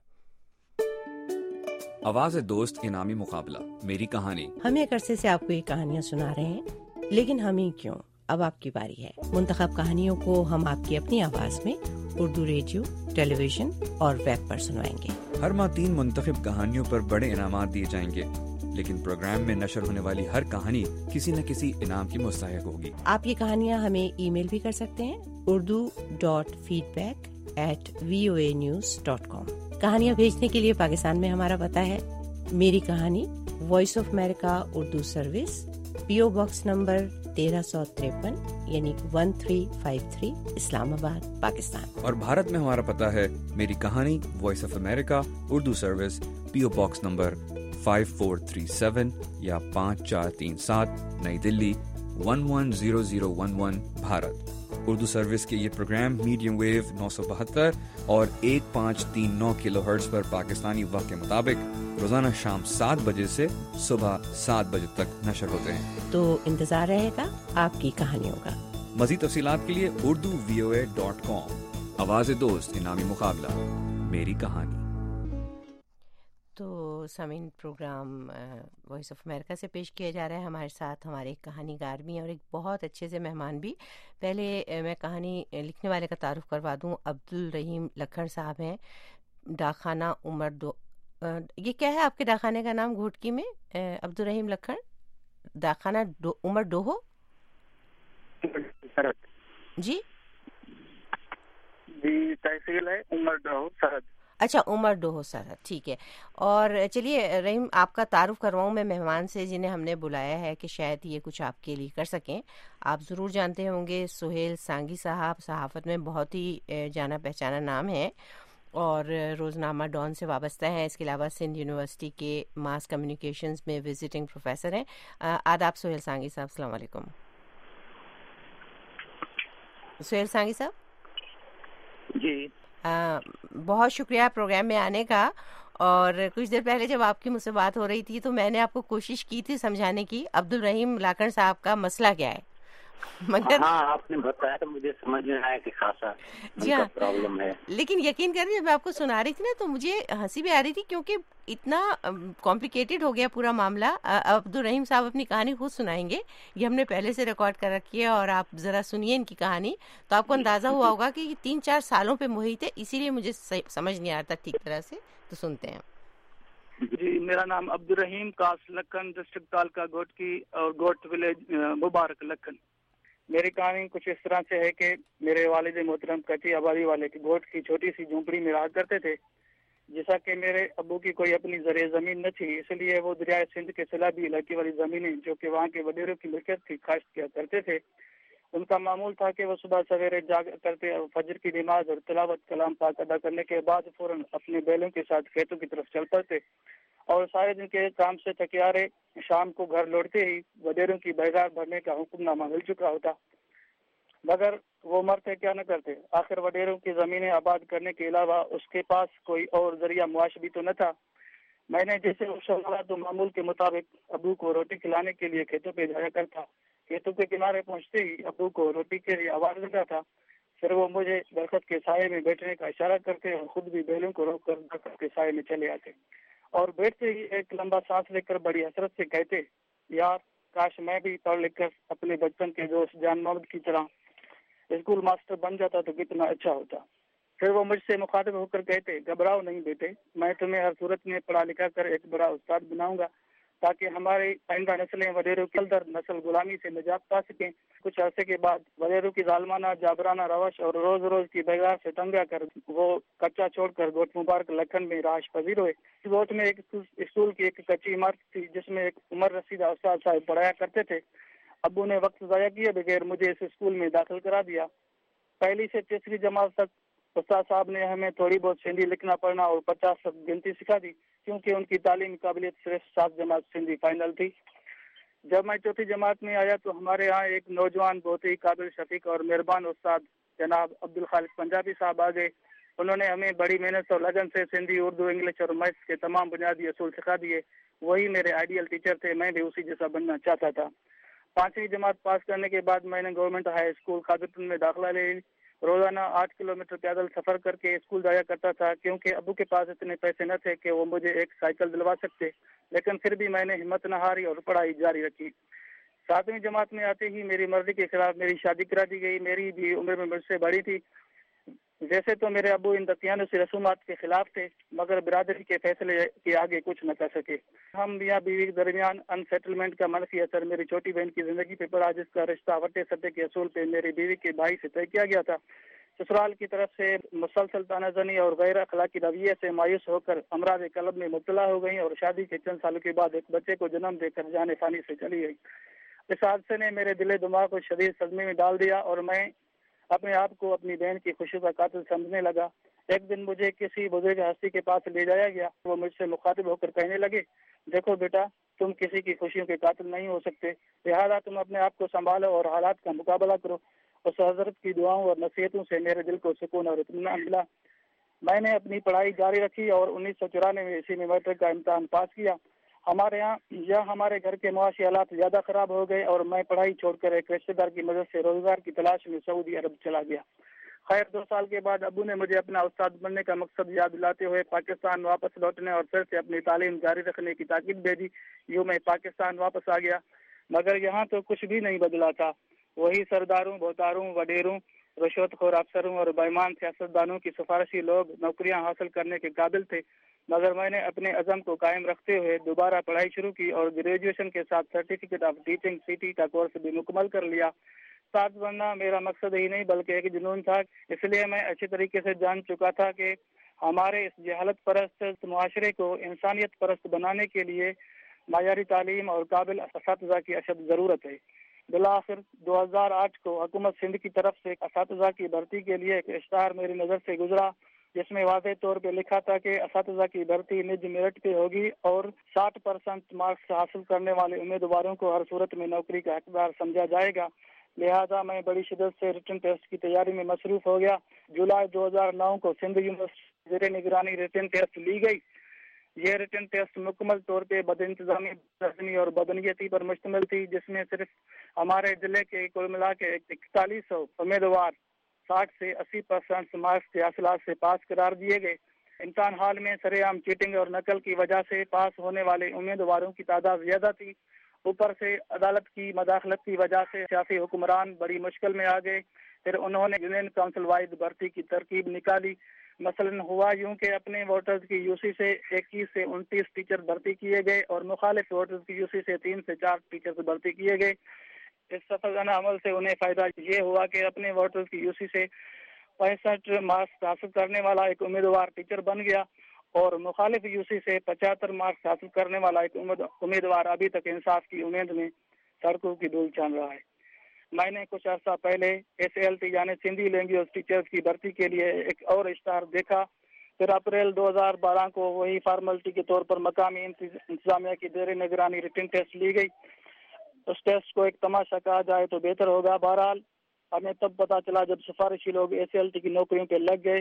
آواز دوست انعامی مقابلہ میری کہانی. ہم ایک عرصے سے آپ کو یہ کہانیاں سنا رہے ہیں، لیکن ہم ہی کیوں، اب آپ کی باری ہے. منتخب کہانیوں کو ہم آپ کی اپنی آواز میں اردو ریڈیو، ٹیلی ویژن اور ویب پر سنوائیں گے. ہر ماہ تین منتخب کہانیوں پر بڑے انعامات دیے جائیں گے، لیکن پروگرام میں نشر ہونے والی ہر کہانی کسی نہ کسی انعام کی مستحق ہوگی. آپ یہ کہانیاں ہمیں ای میل بھی کر سکتے ہیں، Urdu dot feedback at V O A news dot com. کہانیاں بھیجنے کے لیے پاکستان میں ہمارا پتہ ہے میری کہانی، Voice of America Urdu service, P O box number तेरह सौ तिरपन यानी one three five three Islamabad Pakistan. और भारत में हमारा पता है मेरी कहानी, Voice of America, Urdu service, PO box number five four three seven या पाँच चार तीन सात, New Delhi one one zero zero one one, Bharat. Urdu service के ये प्रोग्राम मीडियम वेव नौ सौ बहत्तर और एक पाँच तीन नौ किलो हर्ट्ज पर पाकिस्तानी वक्त के मुताबिक रोजाना शाम सात बजे से सुबह सात बजे तक नशर होते हैं। तो इंतजार रहेगा आपकी कहानियों का। मज़ीद तफसीलात के लिए Urdu V O A dot com. आवाज़ दोस्त इनामी मुकाबला, मेरी कहानी। तो सामीन प्रोग्राम वॉइस ऑफ अमेरिका से पेश किया जा रहा है। हमारे साथ हमारे एक कहानीगार भी हैं और एक बहुत अच्छे से मेहमान भी। पहले मैं कहानी लिखने वाले का तारुफ करवा दूं। अब्दुल रहीम लखन साहब हैं, डाकखाना उमर दो। ये क्या है आपके डाकखाने का नाम घोटकी में? अब्दुल रहीम लखन, डाकखाना दो, उमर डोहो सरहद। जी जी तहसील है उमर डोहो सरहद। अच्छा, उमर डोहो सरहद, ठीक है। और चलिए रहीम, आपका तारुफ करवाऊँ मैं मेहमान से जिन्हें हमने बुलाया है कि शायद ये कुछ आपके लिए कर सकें। आप ज़रूर जानते होंगे सुहेल सांगी साहब, सहाफ़त में बहुत ही जाना पहचाना नाम है और रोज़नामा डॉन से वाबस्ता है। इसके अलावा सिंध यूनिवर्सिटी के मास कम्युनिकेशंस में विजिटिंग प्रोफेसर हैं। आदाब सुहेल सांगी साहब, अस्सलाम वालेकुम। सुहेल सांगी साहब जी, आ, बहुत शुक्रिया प्रोग्राम में आने का। और कुछ देर पहले जब आपकी मुझसे बात हो रही थी तो मैंने आपको कोशिश की थी समझाने की अब्दुल रहीम लाकड़ साहब का मसला क्या है, मगर हाँ आपने बताया तो मुझे समझ में आया कि खासा जी हाँ प्रॉब्लम है। लेकिन यकीन करिए जब मैं आपको सुना रही थी ना तो मुझे हंसी भी आ रही थी क्योंकि इतना कॉम्प्लिकेटेड हो गया पूरा मामला। अब्दुल रहीम साहब अपनी कहानी खुद सुनाएंगे, ये हमने पहले से रिकॉर्ड कर रखी है और आप जरा सुनिए इनकी कहानी तो आपको अंदाजा हुआ होगा कि ये तीन चार सालों पे मुहित है, इसीलिए मुझे समझ नहीं आता ठीक तरह से। तो सुनते हैं। जी, मेरा नाम अब्दुल रहीम कास लखन, डिस्ट्रिक्ट तालका गोटकी और गोट विलेज मुबारक लखन। मेरी कहानी कुछ इस तरह से है कि मेरे वालिद मोहतरम कच्ची आबादी वाले की गोट की छोटी सी झोंपड़ी में रहा करते थे। जैसा कि मेरे अब्बू की कोई अपनी ज़रे ज़मीन न थी, इसलिए वो दरिया सिंध के सैलाबी इलाके वाली ज़मीनें जो कि वहाँ के वडेरों की मिल्कियत थी काश्त किया करते थे। उनका मामूल था कि वो सुबह सवेरे जाग करते और फजर की नमाज और तिलावत कलाम पाक अदा करने के बाद फौरन अपने बैलों के साथ खेतों की तरफ चल पड़ते और सारे दिन के काम से थकियारे शाम को घर लौटते ही वडेरों की बाजार भरने का हुक्मनामा मिल चुका होता, मगर वो मरते क्या न करते। आखिर वडेरों की जमीनें आबाद करने के अलावा उसके पास कोई और जरिया मुआश भी तो न था। मैंने जैसे उस तो मामूल के मुताबिक अबू को रोटी खिलाने के लिए खेतों पे जाया करता। खेतों के किनारे पहुंचते ही अबू को रोटी के लिए आवाज लगा था। फिर वो मुझे दरख्त के साये में बैठने का इशारा करते और खुद भी बैलों को रोक कर दरख्त के साये में चले आते और बैठते ही एक लंबा सांस लेकर बड़ी हसरत से कहते, यार काश मैं भी पढ़ लिख कर अपने बचपन के दोस्त जान मोहम्मद की तरह स्कूल मास्टर बन जाता तो कितना अच्छा होता। फिर वो मुझसे मुखातिब होकर कहते, घबराओ नहीं बेटे, मैं तुम्हें हर सूरत में पढ़ा लिखा कर एक बड़ा उस्ताद बनाऊंगा ताकि हमारी आइंदा नस्लें वडेरों की दर नस्ल गुलामी से निजात पा सकें। कुछ अरसे के बाद वडेरों की जालमाना जाबराना रवश और रोज रोज की बेगार से तंग आकर वो कच्चा छोड़कर गोट मुबारक लखन में राश पजीर हुए। इस गोट में एक स्कूल की एक कच्ची इमारत थी जिसमें एक उमर रसीदा उस्ताद साहब पढ़ाया करते थे। अब्बू ने वक्त ज़ाया किए बगैर मुझे इस स्कूल में दाखिल करा दिया। पहली से तीसरी जमात तक उस्ताद साहब ने हमें थोड़ी बहुत सिंधी लिखना पढ़ना और पचास तक गिनती सिखा दी क्योंकि उनकी तालीम काबिलियत सिर्फ सात जमात सिंधी फाइनल थी। जब मैं चौथी जमात में आया तो हमारे यहाँ एक नौजवान बहुत ही काबिल शफीक और मेहरबान उस्ताद जनाब अब्दुल खालिक पंजाबी साहब आ गए। उन्होंने हमें बड़ी मेहनत और लगन से सिंधी, उर्दू, इंग्लिश और मैथ्स के तमाम बुनियादी असूल सिखा दिए। वही मेरे आइडियल टीचर थे, मैं भी उसी जैसा बनना चाहता था। पांचवी जमात पास करने के बाद मैंने गवर्नमेंट हाई स्कूल कादरपुर में दाखिला ले ली। रोजाना आठ किलोमीटर पैदल सफर करके स्कूल जाया करता था क्योंकि अब्बू के पास इतने पैसे न थे कि वो मुझे एक साइकिल दिलवा सकते, लेकिन फिर भी मैंने हिम्मत न हारी और पढ़ाई जारी रखी। सातवीं जमात में आते ही मेरी मर्जी के खिलाफ मेरी शादी करा दी गई। मेरी भी उम्र में मुझसे बड़ी थी। वैसे तो मेरे अबू इन दतियानों से रसूमात के खिलाफ थे, मगर बिरादरी के फैसले के आगे कुछ न कर सके। हम मियाँ बीवी के दरमियान अनसेटलमेंट का मनफी असर मेरी छोटी बहन की जिंदगी पे पड़ा, जिसका रिश्ता वटे सटे के असूल पे मेरी बीवी के भाई से तय किया गया था। ससुराल की तरफ से मुसलसल तानाजनी और गैर अखलाकी रवैये से मायूस होकर अमराज कलब में मुब्तला हो गई और शादी के चंद सालों के बाद एक बच्चे को जन्म देकर जाने फानी से चली गई। اس حادثے نے میرے دل دماغ کو شدید صدمے میں ڈال دیا اور میں اپنے آپ کو اپنی بہن کی خوشی کا قاتل سمجھنے لگا۔ ایک دن مجھے کسی بزرگ ہستی کے پاس لے جایا گیا۔ وہ مجھ سے مخاطب ہو کر کہنے لگے، دیکھو بیٹا، تم کسی کی خوشیوں کے قاتل نہیں ہو سکتے، لہذا تم اپنے آپ کو سنبھالو اور حالات کا مقابلہ کرو۔ اس حضرت کی دعاؤں اور نصیحتوں سے میرے دل کو سکون اور اطمینان ملا۔ میں نے اپنی پڑھائی جاری رکھی اور انیس سو چورانوے میں اسی میں میٹرک کا امتحان پاس کیا۔ ہمارے یہاں یا ہمارے گھر کے معاشی حالات زیادہ خراب ہو گئے اور میں پڑھائی چھوڑ کر ایک رشتے دار کی مدد سے روزگار کی تلاش میں سعودی عرب چلا گیا۔ خیر، دو سال کے بعد ابو نے مجھے اپنا استاد بننے کا مقصد یاد دلاتے ہوئے پاکستان واپس لوٹنے اور پھر سے اپنی تعلیم جاری رکھنے کی تاکید بھیجی۔ یوں میں پاکستان واپس آ گیا، مگر یہاں تو کچھ بھی نہیں بدلا تھا۔ وہی سرداروں، بہتاروں، وڈیروں، رشوت خور افسروں اور بےمان سیاستدانوں کی سفارشی لوگ نوکریاں حاصل کرنے کے قابل تھے، مگر میں نے اپنے عزم کو قائم رکھتے ہوئے دوبارہ پڑھائی شروع کی اور گریجویشن کے ساتھ certificate of teaching C T کا کورس بھی مکمل کر لیا۔ ساتھ بننا میرا مقصد ہی نہیں بلکہ ایک جنون تھا، اس لیے میں اچھی طریقے سے جان چکا تھا کہ ہمارے اس جہالت پرست معاشرے کو انسانیت پرست بنانے کے لیے معیاری تعلیم اور قابل اساتذہ کی اشد ضرورت ہے۔ بالآخر دو ہزار آٹھ کو حکومت سندھ کی طرف سے اساتذہ کی بھرتی کے لیے ایک اشتہار میری نظر سے گزرا، جس میں واضح طور پہ لکھا تھا کہ اساتذہ کی بھرتی نج میرٹ پہ ہوگی اور ساٹھ پرسنٹ مارکس حاصل کرنے والے امیدواروں کو ہر صورت میں نوکری کا حقدار سمجھا جائے گا۔ لہذا میں بڑی شدت سے ریٹن ٹیسٹ کی تیاری میں مصروف ہو گیا۔ جولائی دو ہزار نو کو سندھ یونیورسٹی زیر نگرانی ریٹن ٹیسٹ لی گئی۔ یہ ریٹن ٹیسٹ مکمل طور پہ بد انتظامی، بدنظمی اور بدنیتی پر مشتمل تھی، جس میں صرف ہمارے ضلع کے کل ملا کے اکتالیس سو امیدوار ساٹھ سے اسی پرسنٹ مارکس کے حاصلات سے پاس قرار دیے گئے۔ امتحان ہال میں سرے عام چیٹنگ اور نقل کی وجہ سے پاس ہونے والے امیدواروں کی تعداد زیادہ تھی۔ اوپر سے عدالت کی مداخلت کی وجہ سے سیاسی حکمران بڑی مشکل میں آ گئے۔ پھر انہوں نے یونین کونسل وائز بھرتی کی ترکیب نکالی۔ مثلاً ہوا یوں کہ اپنے ووٹرز کی یو سی سے اکیس سے انتیس ٹیچر بھرتی کیے گئے اور مخالف ووٹرز کی یو سی سے تین سے چار ٹیچر بھرتی کیے گئے۔ اس سفرانہ عمل سے انہیں فائدہ یہ ہوا کہ اپنے ووٹرز کی یو سی سے پینسٹھ مارکس حاصل کرنے والا ایک امیدوار ٹیچر بن گیا اور مخالف یو سی سے پچہتر مارکس حاصل کرنے والا ایک امیدوار ابھی تک انصاف کی امید میں سڑکوں کی دھول چھان رہا ہے۔ میں نے کچھ عرصہ پہلے ایس ایل ٹی یعنی سندھی لینگویج ٹیچرز کی بھرتی کے لیے ایک اور اشتہار دیکھا۔ پھر اپریل دو ہزار بارہ کو وہی فارملٹی کے طور پر مقامی انتظامیہ کی زیر نگرانی ریٹن ٹیسٹ لی گئی۔ اس ٹیسٹ کو ایک تماشا کہا جائے تو بہتر ہوگا۔ بہرحال ہمیں تب پتا چلا جب سفارشی لوگ ایس ایل ٹی کی نوکریوں پہ لگ گئے۔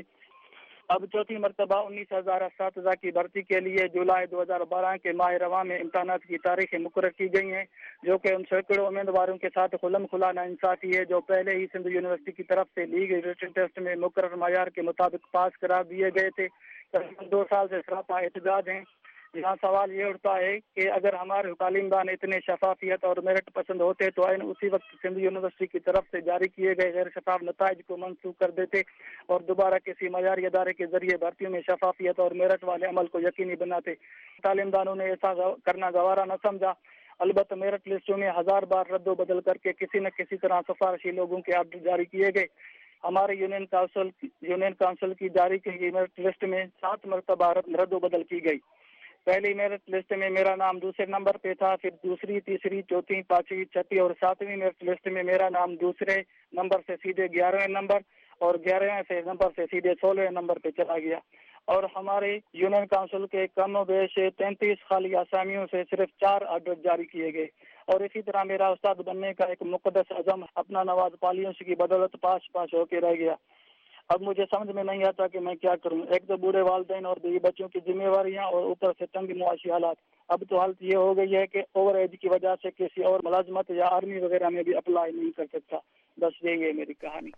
اب چوتھی مرتبہ انیس ہزار اساتذہ کی بھرتی کے لیے جولائی دو ہزار بارہ کے ماہ رواں میں امتحانات کی تاریخیں مقرر کی گئی ہیں، جو کہ ان سینکڑوں امیدواروں کے ساتھ خلم کھلا ناانصافی ہے جو پہلے ہی سندھ یونیورسٹی کی طرف سے لی گئی ریٹن ٹیسٹ میں مقرر معیار کے مطابق پاس قرار دیے گئے تھے۔ تقریباً دو سال سے سراپا احتجاج ہیں۔ یہاں سوال یہ اٹھتا ہے کہ اگر ہمارے تعلیم دان اتنے شفافیت اور میرٹ پسند ہوتے تو عین اسی وقت سندھ یونیورسٹی کی طرف سے جاری کیے گئے غیر شفاف نتائج کو منسوخ کر دیتے اور دوبارہ کسی معیاری ادارے کے ذریعے بھرتیوں میں شفافیت اور میرٹ والے عمل کو یقینی بناتے۔ تعلیم دانوں نے ایسا کرنا گوارا نہ سمجھا۔ البتہ میرٹ لسٹوں میں ہزار بار رد و بدل کر کے کسی نہ کسی طرح سفارشی لوگوں کے آرڈر جاری کیے گئے۔ ہمارے یونین کونسل یونین کونسل کی جاری کی گئی میرٹ لسٹ میں سات مرتبہ رد و بدل کی گئی۔ پہلی میرٹ لسٹ میں میرا نام دوسرے نمبر پہ تھا، پھر دوسری، تیسری، چوتھی، پانچویں، چھٹی اور ساتویں میرٹ لسٹ میں میرا نام دوسرے نمبر سے سیدھے گیارہویں نمبر اور گیارہویں سے نمبر سے سیدھے سولہویں نمبر پہ چلا گیا۔ اور ہمارے یونین کونسل کے کم و بیش تینتیس خالی آسامیوں سے صرف چار آرڈر جاری کیے گئے۔ اور اسی طرح میرا استاد بننے کا ایک مقدس عزم اپنا نواز پالیوں کی بدولت پاش پاش ہو کے رہ گیا۔ اب مجھے سمجھ میں نہیں آتا کہ میں کیا کروں۔ ایک تو بوڑھے والدین اور بیوی بچوں کی ذمہ داریاں اور اوپر سے تنگ معاشی حالات۔ اب تو حالت یہ ہو گئی ہے کہ اوور ایج کی وجہ سے کسی اور ملازمت یا آرمی وغیرہ میں بھی اپلائی نہیں کر سکتا۔ بس یہی ہے میری کہانی۔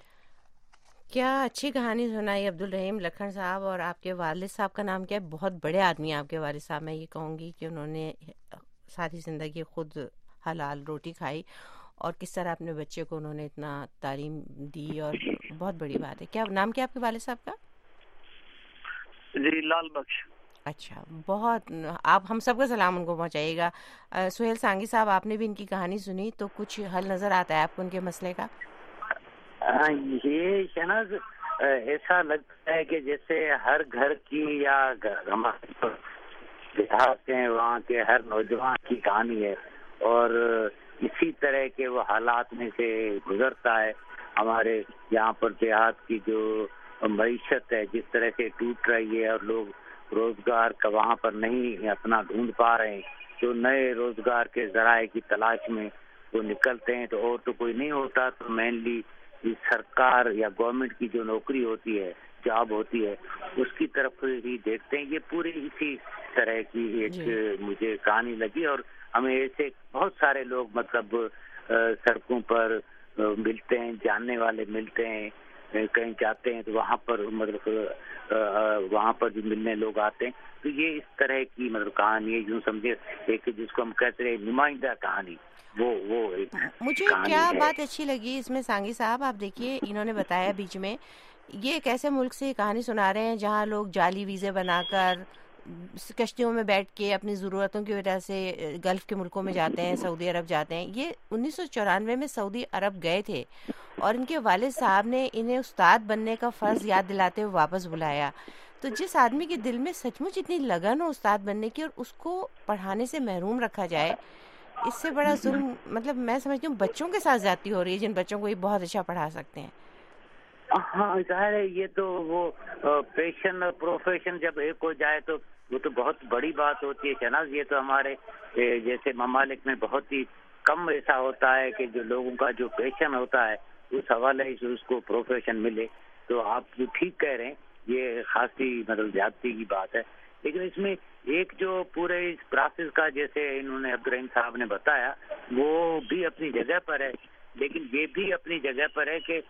کیا اچھی کہانی سنائی عبدالرحیم لکھن صاحب۔ اور آپ کے والد صاحب کا نام کیا ہے؟ بہت بڑے آدمی آپ کے والد صاحب۔ میں یہ کہوں گی کہ انہوں نے ساری زندگی خود حلال روٹی کھائی اور کس طرح اپنے بچے کو انہوں نے اتنا تعلیم دی، اور بہت بڑی بات ہے۔ کیا نام کیا آپ کے والد صاحب کا؟ جی لال بخش۔ اچھا، بہت آپ ہم سب کا سلام ان کو پہنچائیے گا۔ سہیل سانگی صاحب، آپ نے بھی ان کی کہانی سنی تو کچھ حل نظر آتا ہے آپ کو ان کے مسئلے کا؟ یہ شہناز ایسا لگتا ہے کہ جیسے ہر گھر کی یا ہمارے دیہات ہیں وہاں کے ہر نوجوان کی کہانی ہے، اور اسی طرح کے وہ حالات میں سے گزرتا ہے. ہمارے یہاں پر دیہات کی جو معیشت ہے جس طرح سے ٹوٹ رہی ہے اور لوگ روزگار کا وہاں پر نہیں اپنا ڈھونڈ پا رہے ہیں, جو نئے روزگار کے ذرائع کی تلاش میں وہ نکلتے ہیں, تو اور تو کوئی نہیں ہوتا, تو مینلی سرکار یا گورنمنٹ کی جو نوکری ہوتی ہے, جاب ہوتی ہے, اس کی طرف ہی دیکھتے ہیں. یہ پوری اسی طرح کی ایک مجھے کہانی لگی, اور ہمیں ایسے بہت سارے لوگ مطلب سڑکوں پر ملتے ہیں, جاننے والے ملتے ہیں, کہیں جاتے ہیں تو وہاں پر مطلب وہاں پر بھی ملنے لوگ آتے ہیں. تو یہ اس طرح کی مطلب کہانی ہے, یوں سمجھے ایک جس کو ہم کہتے ہیں نمائندہ کہانی, وہ وہ مجھے کیا بات اچھی لگی اس میں سانگی صاحب, آپ دیکھیے انہوں نے بتایا بیچ میں یہ ایک ایسے ملک سے کہانی سنا رہے ہیں جہاں لوگ جعلی ویزے بنا کر کشتیوں میں بیٹھ کے اپنی ضرورتوں کی وجہ سے گلف کے ملکوں میں جاتے ہیں, سعودی عرب جاتے ہیں. یہ انیس سو چورانوے میں سعودی عرب گئے تھے اور ان کے والد صاحب نے انہیں استاد بننے کا فرض یاد دلاتے ہوئے واپس بلایا. تو جس آدمی کے دل میں سچ مچ اتنی لگن ہو استاد بننے کی اور اس کو پڑھانے سے محروم رکھا جائے, اس سے بڑا ظلم مطلب میں سمجھتی ہوں بچوں کے ساتھ زیادتی ہو رہی ہے, جن بچوں کو یہ بہت اچھا پڑھا سکتے ہیں. ہاں ظاہر ہے, یہ تو وہ پیشن اور پروفیشن جب ایک ہو جائے تو وہ تو بہت بڑی بات ہوتی ہے شہناز. یہ تو ہمارے جیسے ممالک میں بہت ہی کم ایسا ہوتا ہے کہ جو لوگوں کا جو پیشن ہوتا ہے اس حوالے سے اس کو پروفیشن ملے. تو آپ جو ٹھیک کہہ رہے ہیں, یہ خاصی مطلب زیادتی کی بات ہے. لیکن اس میں ایک جو پورے اس پروسیس کا جیسے انہوں نے عبدالرحیم صاحب نے بتایا وہ بھی اپنی جگہ پر ہے, لیکن یہ بھی اپنی جگہ پر ہے کہ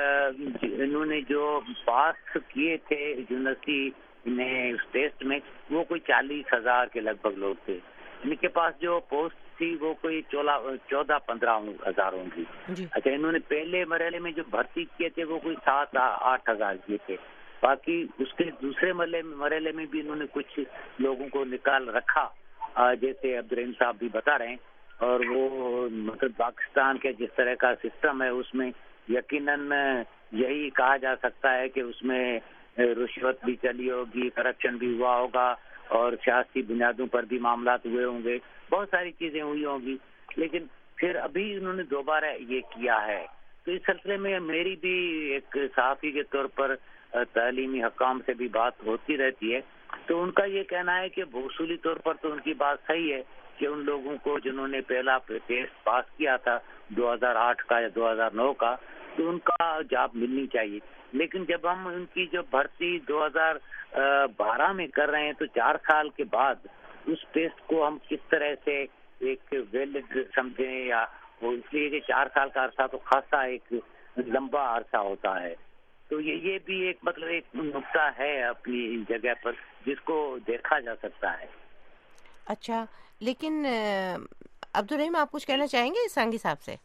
انہوں نے جو پاس کیے تھے یونیورسٹی میں اس ٹیسٹ میں وہ کوئی چالیس ہزار کے لگ بھگ لوگ تھے. ان کے پاس جو پوسٹ تھی وہ کوئی چودہ پندرہ ہزار ہوں گی. اچھا, انہوں نے پہلے مرحلے میں جو بھرتی کیے تھے وہ کوئی سات آٹھ ہزار کیے تھے. باقی اس کے دوسرے مرحلے میں بھی انہوں نے کچھ لوگوں کو نکال رکھا جیسے عبدالرحیم صاحب بھی بتا رہے ہیں. اور وہ مطلب پاکستان کے جس طرح کا سسٹم ہے اس میں یقیناً یہی کہا جا سکتا ہے کہ اس میں رشوت بھی چلی ہوگی, کرپشن بھی ہوا ہوگا, اور سیاسی بنیادوں پر بھی معاملات ہوئے ہوں گے, بہت ساری چیزیں ہوئی ہوں گی. لیکن پھر ابھی انہوں نے دوبارہ یہ کیا ہے. تو اس سلسلے میں میری بھی ایک صحافی کے طور پر تعلیمی حکام سے بھی بات ہوتی رہتی ہے. تو ان کا یہ کہنا ہے کہ اصولی طور پر تو ان کی بات صحیح ہے کہ ان لوگوں کو جنہوں نے پہلا ٹیسٹ پاس کیا تھا دو ہزار آٹھ کا یا دو ہزار نو کا, تو ان کا جاب ملنی چاہیے. لیکن جب ہم ان کی جو بھرتی دو ہزار بارہ میں کر رہے ہیں تو چار سال کے بعد اس ٹیسٹ کو ہم کس طرح سے ایک ویلڈ سمجھیں, یا وہ اس لیے کہ چار سال کا عرصہ تو خاصا ایک لمبا عرصہ ہوتا ہے. تو یہ یہ بھی ایک مطلب ایک نقطہ ہے اپنی جگہ پر جس کو دیکھا جا سکتا ہے. اچھا, لیکن عبدالرحیم آپ کچھ کہنا چاہیں گے سانگی صاحب سے؟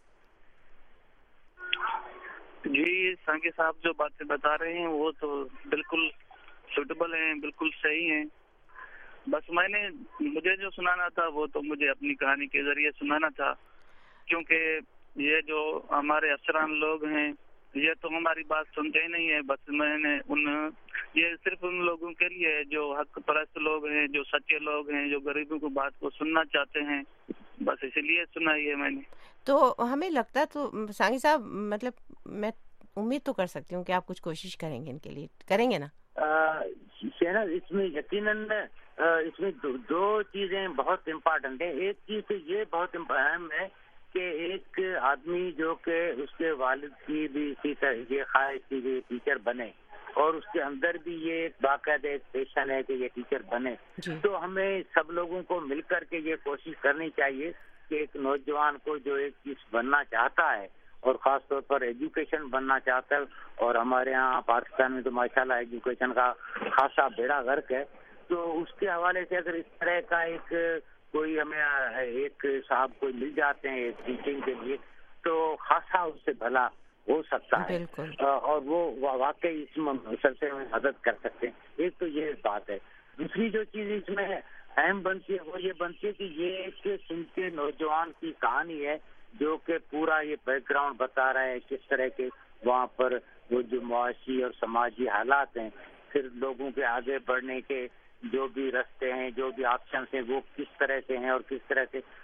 جی, سانگی صاحب جو باتیں بتا رہے ہیں وہ تو بالکل سوٹیبل ہیں, بالکل صحیح ہیں. بس میں نے مجھے جو سنانا تھا وہ تو مجھے اپنی کہانی کے ذریعے سنانا تھا, کیونکہ یہ جو ہمارے افسران لوگ ہیں یہ تو ہماری بات سنتے ہی نہیں ہے. بس میں نے ان یہ صرف ان لوگوں کے لیے جو حق پرست لوگ ہیں, جو سچے لوگ ہیں, جو غریبوں کو بات کو سننا چاہتے ہیں, بس اسی لیے سنائی ہے میں نے. تو ہمیں لگتا تو سانگی صاحب مطلب میں امید تو کر سکتی ہوں کہ آپ کچھ کوشش کریں گے, ان کے لیے کریں گے نا؟ شہناز, اس میں یقیناً اس میں دو, دو چیزیں بہت امپارٹنٹ ہیں. ایک چیز تو یہ بہت اہم ہے کہ ایک آدمی جو کہ اس کے والد کی بھی اسی طرح یہ خواہش تھی کہ ٹیچر بنے, اور اس کے اندر بھی یہ ایک باقاعدہ ایک پیشن ہے کہ یہ ٹیچر بنے. تو ہمیں سب لوگوں کو مل کر کے یہ کوشش کرنی چاہیے کہ ایک نوجوان کو جو ایک چیز بننا چاہتا ہے اور خاص طور پر ایجوکیشن بننا چاہتا ہے, اور ہمارے ہاں پاکستان میں تو ماشاءاللہ ایجوکیشن کا خاصا بیڑا غرق ہے, تو اس کے حوالے سے اگر اس طرح کا ایک کوئی ہمیں ایک صاحب کوئی مل جاتے ہیں ٹیچنگ کے لیے تو خاصا اس سے بھلا ہو سکتا ہے, اور وہ واقعی اس سلسلے میں مدد کر سکتے ہیں. ایک تو یہ بات ہے. دوسری جو چیز اس میں اہم بنتی ہے وہ یہ بنتی ہے کہ یہ ایک سن کے نوجوان کی کہانی ہے جو کہ پورا یہ بیک گراؤنڈ بتا رہا ہے کس طرح کے وہاں پر وہ جو معاشی اور سماجی حالات ہیں, پھر لوگوں کے آگے بڑھنے کے جو بھی رستے ہیں, جو بھی آپشنس ہیں وہ کس طرح سے ہیں, اور کس طرح سے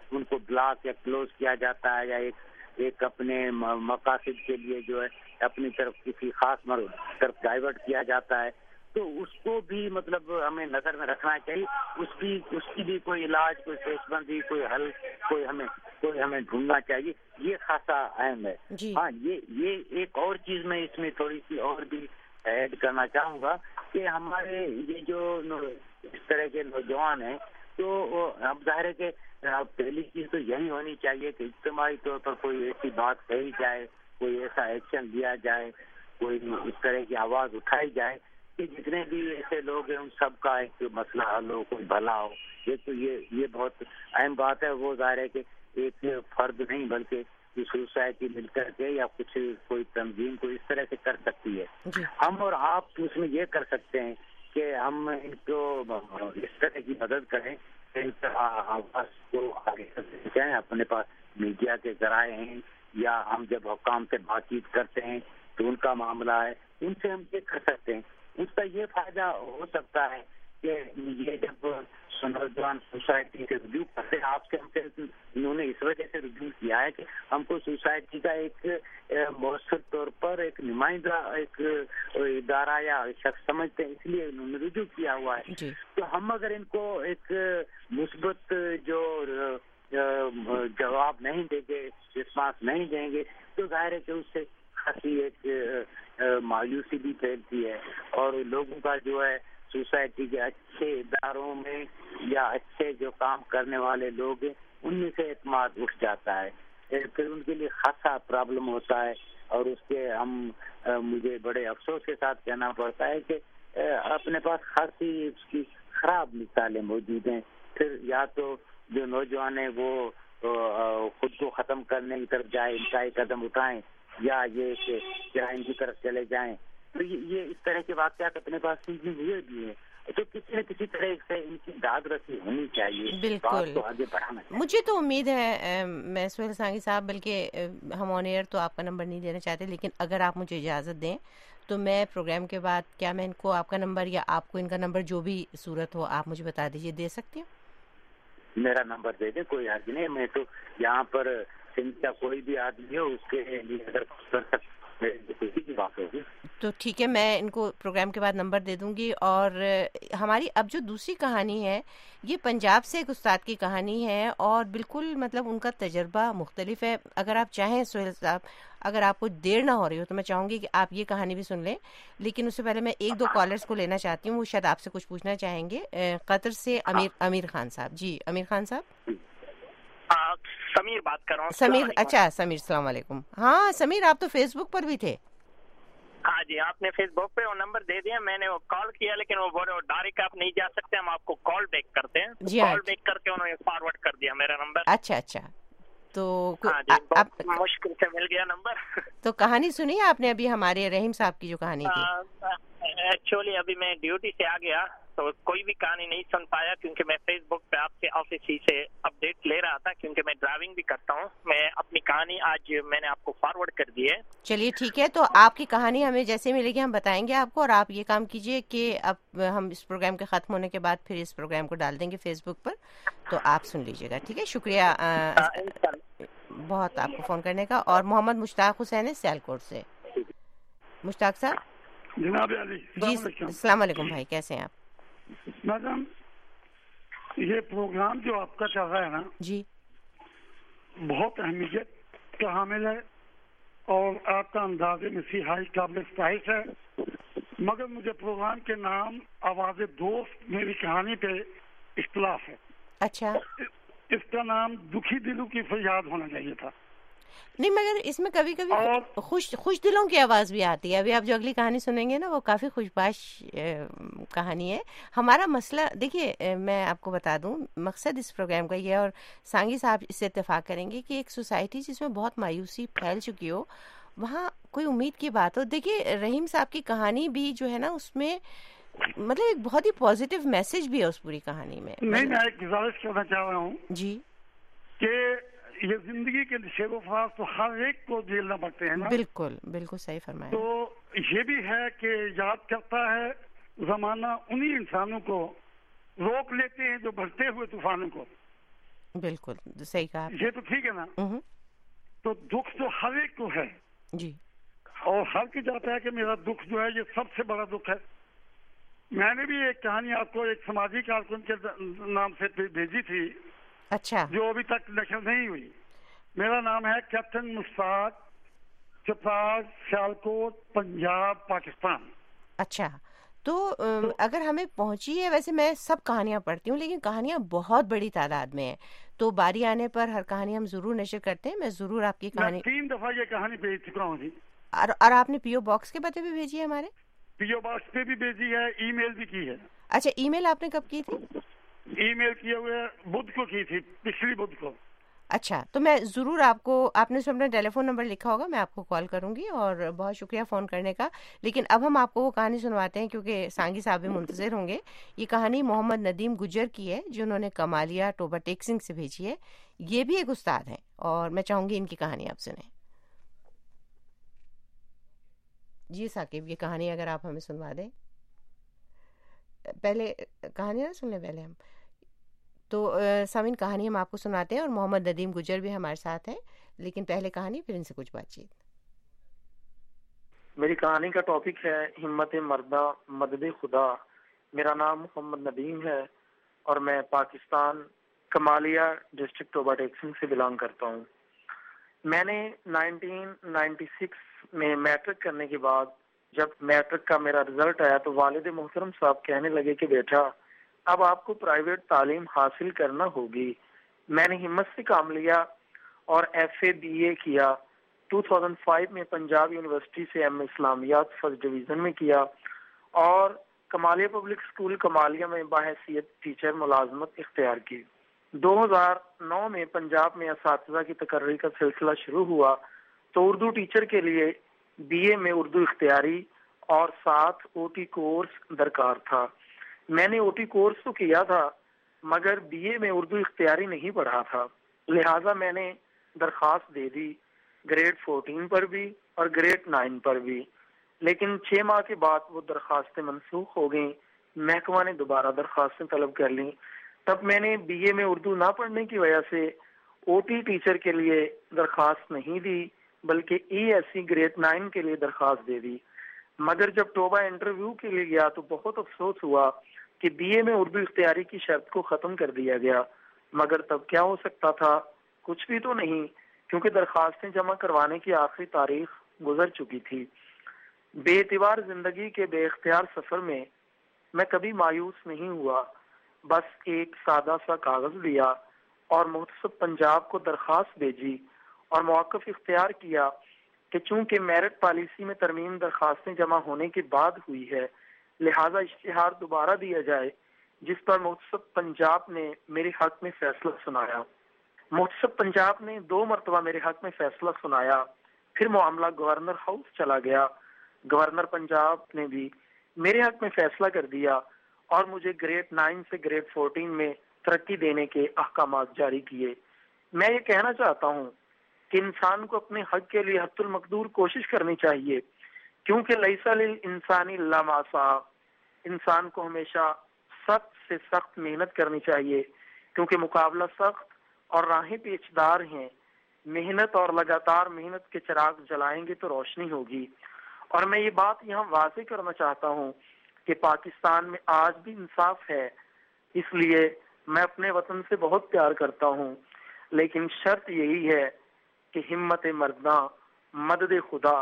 ان کو بلاک یا کلوز کیا جاتا ہے، یا ایک ایک اپنے مقاصد کے لیے جو ہے اپنی طرف کسی خاص طرف ڈائیورٹ کیا جاتا ہے، تو اس کو بھی مطلب ہمیں نظر میں رکھنا چاہیے. اس کی اس کی بھی کوئی علاج، کوئی پیش بندی، کوئی حل کوئی ہمیں کوئی ہمیں ڈھونڈنا چاہیے. یہ خاصا اہم ہے. ہاں یہ یہ ایک اور چیز میں اس میں تھوڑی سی اور بھی ایڈ کرنا چاہوں گا کہ ہمارے یہ جو اس طرح کے نوجوان ہیں، تو اب ظاہر ہے کہ پہلی چیز تو یہی ہونی چاہیے کہ اجتماعی طور پر کوئی ایسی بات کہی جائے، کوئی ایسا ایکشن لیا جائے، کوئی اس طرح کی آواز اٹھائی جائے کہ جتنے بھی ایسے لوگ ہیں ان سب کا ایک مسئلہ حل ہو، کوئی بھلا ہو. یہ تو یہ یہ بہت اہم بات ہے. وہ ظاہر ہے کہ ایک فرد نہیں بلکہ سوسائٹی مل کر کے یا کچھ کوئی تنظیم کو اس طرح سے کر سکتی ہے. ہم اور آپ اس میں یہ کر سکتے ہیں کہ ہم ان کو اس طرح کی مدد کریں کہ ان کی آواز کو آگے پہنچائیں. اپنے پاس میڈیا کے ذرائع ہیں، یا ہم جب حکام سے بات چیت کرتے ہیں تو ان کا معاملہ ہے، ان سے ہم یہ کر سکتے ہیں. اس کا یہ فائدہ ہو سکتا ہے کہ یہ جب نوجوان سوسائٹی سے رجوع کرتے ہیں، آپ سے ہم سے انہوں نے اس وجہ سے رجوع کیا ہے کہ ہم کو سوسائٹی کا ایک مؤثر طور پر ایک نمائندہ، ایک ادارہ یا شخص سمجھتے ہیں، اس لیے انہوں نے رجوع کیا ہوا ہے. تو ہم اگر ان کو ایک مثبت جو جواب نہیں دیں گے، رسپانس نہیں دیں گے، تو ظاہر ہے کہ اس سے خاصی ایک مایوسی بھی پھیلتی ہے، اور لوگوں کا جو ہے سوسائٹی کے اچھے اداروں میں یا اچھے جو کام کرنے والے لوگ ہیں ان میں سے اعتماد اٹھ جاتا ہے. پھر ان کے لیے خاصا پرابلم ہوتا ہے، اور اس کے ہم مجھے بڑے افسوس کے ساتھ کہنا پڑتا ہے کہ اپنے پاس خاصی اس کی خراب مثالیں موجود ہیں. پھر یا تو جو نوجوان ہیں وہ خود کو ختم کرنے کی طرف جائے، انتہائی قدم اٹھائیں، یا یہ کہ جرائم کی طرف چلے جائیں. تو یہ اس طرح کے واقعات اپنے پاس سیکھنے ہوئے بھی ہیں. تو کسی نہ کسی طرح سے ان کی داد رسی ہونی چاہیے. بالکل تو آگے بڑھانا چاہیے. مجھے تو امید ہے میں سہیل سانگی صاحب، بلکہ ہم آن ایئر تو آپ کا نمبر نہیں دینا چاہتے، لیکن اگر آپ مجھے اجازت دیں تو میں پروگرام کے بعد کیا میں ان کو آپ کا نمبر یا آپ کو ان کا نمبر جو بھی صورت ہو آپ مجھے بتا دیجیے، دے سکتی ہوں؟ میرا نمبر دے دیں، کوئی حرج نہیں. میں تو یہاں پر سندھ کا کوئی بھی آدمی ہو اس کے لیے اگر کر سکتا بات ہوگی تو ٹھیک ہے، میں ان کو پروگرام کے بعد نمبر دے دوں گی. اور ہماری اب جو دوسری کہانی ہے یہ پنجاب سے ایک استاد کی کہانی ہے، اور بالکل مطلب ان کا تجربہ مختلف ہے. اگر آپ چاہیں سہیل صاحب، اگر آپ کو دیر نہ ہو رہی ہو تو میں چاہوں گی کہ آپ یہ کہانی بھی سن لیں، لیکن اس سے پہلے میں ایک دو کالرز کو لینا چاہتی ہوں، وہ شاید آپ سے کچھ پوچھنا چاہیں گے. قطر سے امیر امیر خان صاحب. جی امیر خان صاحب. سمیر بات کر رہا ہوں. سمیر، اچھا سمیر، السلام علیکم. ہاں سمیر، آپ تو فیس بک پر بھی تھے. ہاں جی، آپ نے فیس بک پہ وہ نمبر دے دیا، میں نے وہ کال کیا، لیکن وہ بولے ڈائریکٹ آپ نہیں جا سکتے، ہم آپ کو کال بیک کرتے ہیں. جی کال بیک کر کے انہوں نے فارورڈ کر دیا میرا نمبر. اچھا اچھا، تو آپ مشکل سے مل گیا نمبر. تو کہانی سنی آپ نے ابھی ہمارے رحیم صاحب کی جو کہانی تھی؟ ایکچولی ابھی میں ڈیوٹی سے آ گیا تو کوئی بھی کہانی نہیں سن پایا، کیونکہ میں فیس بک پہ آپ کے آفس ہی سے اپڈیٹ لے رہا تھا، کیونکہ میں ڈرائیونگ بھی کرتا ہوں. میں اپنی کہانی آج میں نے آپ کو فارورڈ کر دی ہے. چلیے ٹھیک ہے، تو آپ کی کہانی ہمیں جیسے ملے گی ہم بتائیں گے آپ کو، اور آپ یہ کام کیجئے کہ اب ہم اس پروگرام کے ختم ہونے کے بعد پھر اس پروگرام کو ڈال دیں گے فیس بک پر، تو آپ سن لیجئے گا. ٹھیک ہے، شکریہ بہت آپ کو فون کرنے کا. اور محمد مشتاق حسین ہے سیالکوٹ سے. مشتاق صاحب. جناب علی. جی السلام علیکم بھائی، کیسے ہیں آپ؟ میڈم یہ پروگرام جو آپ کا چل رہا ہے نا جی بہت اہمیت کا حامل ہے، اور آپ کا انداز نصیحت قابل ستائش ہے، مگر مجھے پروگرام کے نام آواز دوست میری کہانی پہ اختلاف ہے. اچھا، اس کا نام دکھی دلوں کی فریاد ہونا چاہیے تھا. نہیں، مگر اس میں کبھی کبھی خوش خوش دلوں کی آواز بھی آتی ہے. ابھی آپ جو اگلی کہانی سنیں گے نا وہ کافی خوش باش کہانی ہے. ہمارا مسئلہ دیکھیے، میں آپ کو بتا دوں مقصد اس پروگرام کا یہ ہے، اور سانگی صاحب اس سے اتفاق کریں گے، کہ ایک سوسائٹی جس میں بہت مایوسی پھیل چکی ہو وہاں کوئی امید کی بات ہو. دیکھیے رحیم صاحب کی کہانی بھی جو ہے نا اس میں مطلب ایک بہت ہی پازیٹیو میسج بھی ہے اس پوری کہانی میں. نہیں، میں ایک گزارش کرنا چاہ رہا ہوں جی کہ یہ زندگی کے شیر و فراز تو ہر ایک کو جھیلنا پڑتے ہیں نا. بالکل بالکل صحیح فرمایا. تو یہ بھی ہے کہ یاد کرتا ہے زمانہ انہی انسانوں کو، روک لیتے ہیں جو بڑھتے ہوئے طوفانوں کو. بالکل صحیح کہا. یہ تو ٹھیک ہے نا. تو دکھ تو ہر ایک کو ہے جی, اور ہر کوئی چاہتا ہے کہ میرا دکھ جو ہے یہ سب سے بڑا دکھ ہے. میں نے بھی ایک کہانی آپ کو ایک سماجی کارکن کے نام سے بھیجی تھی. اچھا. جو ابھی تک نشر نہیں ہوئی. میرا نام ہے کیپٹن مشتاق, چپراغ, سیالکوٹ, پنجاب, پاکستان. اچھا, تو اگر ہمیں پہنچی ہے, ویسے میں سب کہانیاں پڑھتی ہوں لیکن کہانیاں بہت بڑی تعداد میں ہیں, تو باری آنے پر ہر کہانی ہم ضرور نشر کرتے ہیں. میں ضرور آپ کی کہانی, تین دفعہ یہ کہانی بھیج چکا ہوں جی. اور آپ نے پی او باکس کے پتے بھی بھیجی ہے ہمارے؟ پی او باکس پہ بھی بھیجی ہے, ای میل بھی کی ہے. اچھا, ای میل آپ نے کب کی تھی؟ ای میل کیے ہوئے بدھ کو کی تھی, پچھلی بدھ کو. اچھا, تو میں ضرور آپ کو, آپ نے اس میں اپنا ٹیلی فون نمبر لکھا ہوگا, میں آپ کو کال کروں گی. اور بہت شکریہ فون کرنے کا. لیکن اب ہم آپ کو وہ کہانی سنواتے ہیں کیونکہ سانگی صاحب بھی منتظر ہوں گے. یہ کہانی محمد ندیم گجر کی ہے جنہوں نے کمالیہ ٹوبہ ٹیکسنگ سے بھیجی ہے. یہ بھی ایک استاد ہیں اور میں چاہوں گی ان کی کہانی آپ سنیں. جی ثاقب, یہ کہانی اگر آپ ہمیں سنوا دیں. پہلے کہانی نہ سن لیں پہلے ہم, تو سامعین کہانی ہم آپ کو سناتے ہیں اور محمد ندیم گجر بھی ہمارے ساتھ ہیں. لیکن پہلے کہانی, پھر ان سے کچھ بات چیت. میری کہانی کا ٹاپک ہے ہمت مردہ مدد خدا. میرا نام محمد ندیم ہے اور میں پاکستان کمالیہ ڈسٹرکٹ ٹوبہ ٹیکسنگ سے بلانگ کرتا ہوں. میں نے نائنٹین نائنٹی سکس میں میٹرک کرنے کے بعد جب میٹرک کا میرا رزلٹ آیا تو والد محترم صاحب کہنے لگے کہ بیٹا اب آپ کو پرائیویٹ تعلیم حاصل کرنا ہوگی. میں نے ہمت سے کام لیا اور ایف اے بی اے کیا. دو ہزار پانچ میں پنجاب یونیورسٹی سے ایم اے اسلامیات فرسٹ ڈویژن میں کیا اور کمالیہ پبلک اسکول کمالیہ میں باحیثیت ٹیچر ملازمت اختیار کی. دو ہزار نو میں پنجاب میں اساتذہ کی تقرری کا سلسلہ شروع ہوا تو اردو ٹیچر کے لیے بی اے میں اردو اختیاری اور ساتھ او ٹی کورس درکار تھا. میں نے او ٹی کورس تو کیا تھا مگر بی اے میں اردو اختیاری نہیں پڑھا تھا, لہٰذا میں نے درخواست دے دی گریڈ فورٹین پر بھی اور گریڈ نائن پر بھی. لیکن چھ ماہ کے بعد وہ درخواستیں منسوخ ہو گئیں. محکمہ نے دوبارہ درخواستیں طلب کر لیں. تب میں نے بی اے میں اردو نہ پڑھنے کی وجہ سے او ٹی ٹیچر کے لیے درخواست نہیں دی بلکہ E S C grade nine کے لیے درخواست دے دی. مگر جب ٹوبہ انٹرویو کے لیے گیا تو بہت افسوس ہوا کہ بی اے میں اردو اختیاری کی شرط کو ختم کر دیا گیا. مگر تب کیا ہو سکتا تھا, کچھ بھی تو نہیں, کیونکہ درخواستیں جمع کروانے کی آخری تاریخ گزر چکی تھی. بے اعتبار زندگی کے بے اختیار سفر میں میں کبھی مایوس نہیں ہوا. بس ایک سادہ سا کاغذ لیا اور محتسب پنجاب کو درخواست بھیجی اور موقف اختیار کیا کہ چونکہ میرٹ پالیسی میں ترمیم درخواستیں جمع ہونے کے بعد ہوئی ہے لہذا اشتہار دوبارہ دیا جائے, جس پر محتسب پنجاب نے میرے حق میں فیصلہ سنایا. محتسب پنجاب نے دو مرتبہ میرے حق میں فیصلہ سنایا. پھر معاملہ گورنر ہاؤس چلا گیا. گورنر پنجاب نے بھی میرے حق میں فیصلہ کر دیا اور مجھے گریڈ نائن سے گریڈ فورٹین میں ترقی دینے کے احکامات جاری کیے. میں یہ کہنا چاہتا ہوں کہ انسان کو اپنے حق کے لیے حد المقدور کوشش کرنی چاہیے, کیونکہ لیس للانسان الا ما سعی. انسان کو ہمیشہ سخت سے سخت محنت کرنی چاہیے کیونکہ مقابلہ سخت اور راہیں پیچدار ہیں. محنت اور لگاتار محنت کے چراغ جلائیں گے تو روشنی ہوگی. اور میں یہ بات یہاں واضح کرنا چاہتا ہوں کہ پاکستان میں آج بھی انصاف ہے, اس لیے میں اپنے وطن سے بہت پیار کرتا ہوں, لیکن شرط یہی ہے کہ ہمت مردہ مدد خدا.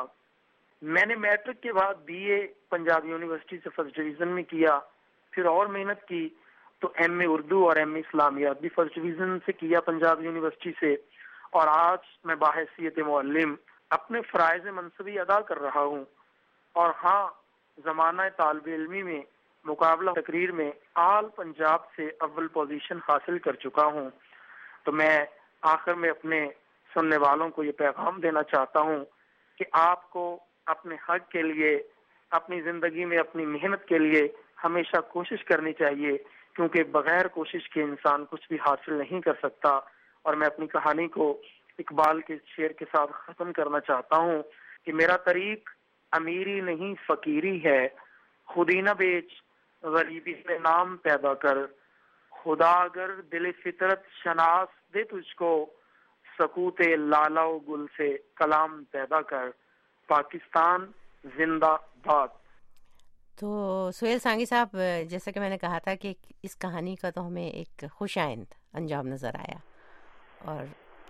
میں نے میٹرک کے بعد بی اے پنجاب یونیورسٹی سے فرسٹ ڈویژن میں کیا, پھر اور محنت کی تو ایم اے اردو اور ایم اے اسلامیات بھی فرسٹ ڈویژن سے کیا پنجاب یونیورسٹی سے, اور آج میں باحیثیت معلم اپنے فرائض منصبی ادا کر رہا ہوں. اور ہاں, زمانہ طالب علمی میں مقابلہ تقریر میں آل پنجاب سے اول پوزیشن حاصل کر چکا ہوں. تو میں آخر میں اپنے سننے والوں کو یہ پیغام دینا چاہتا ہوں کہ آپ کو اپنے حق کے لیے, اپنی زندگی میں اپنی محنت کے لیے ہمیشہ کوشش کرنی چاہیے, کیونکہ بغیر کوشش کے انسان کچھ بھی حاصل نہیں کر سکتا. اور میں اپنی کہانی کو اقبال کے شعر کے ساتھ ختم کرنا چاہتا ہوں کہ میرا طریق امیری نہیں فقیری ہے, خودی نہ بیچ غریبی میں نام پیدا کر, خدا اگر دل فطرت شناس दे तुझको, सकूते लाला गुल से कलाम पैदा कर, पाकिस्तान जिंदाबाद। तो सुहेल सांगी साहब, जैसा कि मैंने कहा था कि इस कहानी का तो हमें एक खुशाइंद अंजाम नज़र आया। और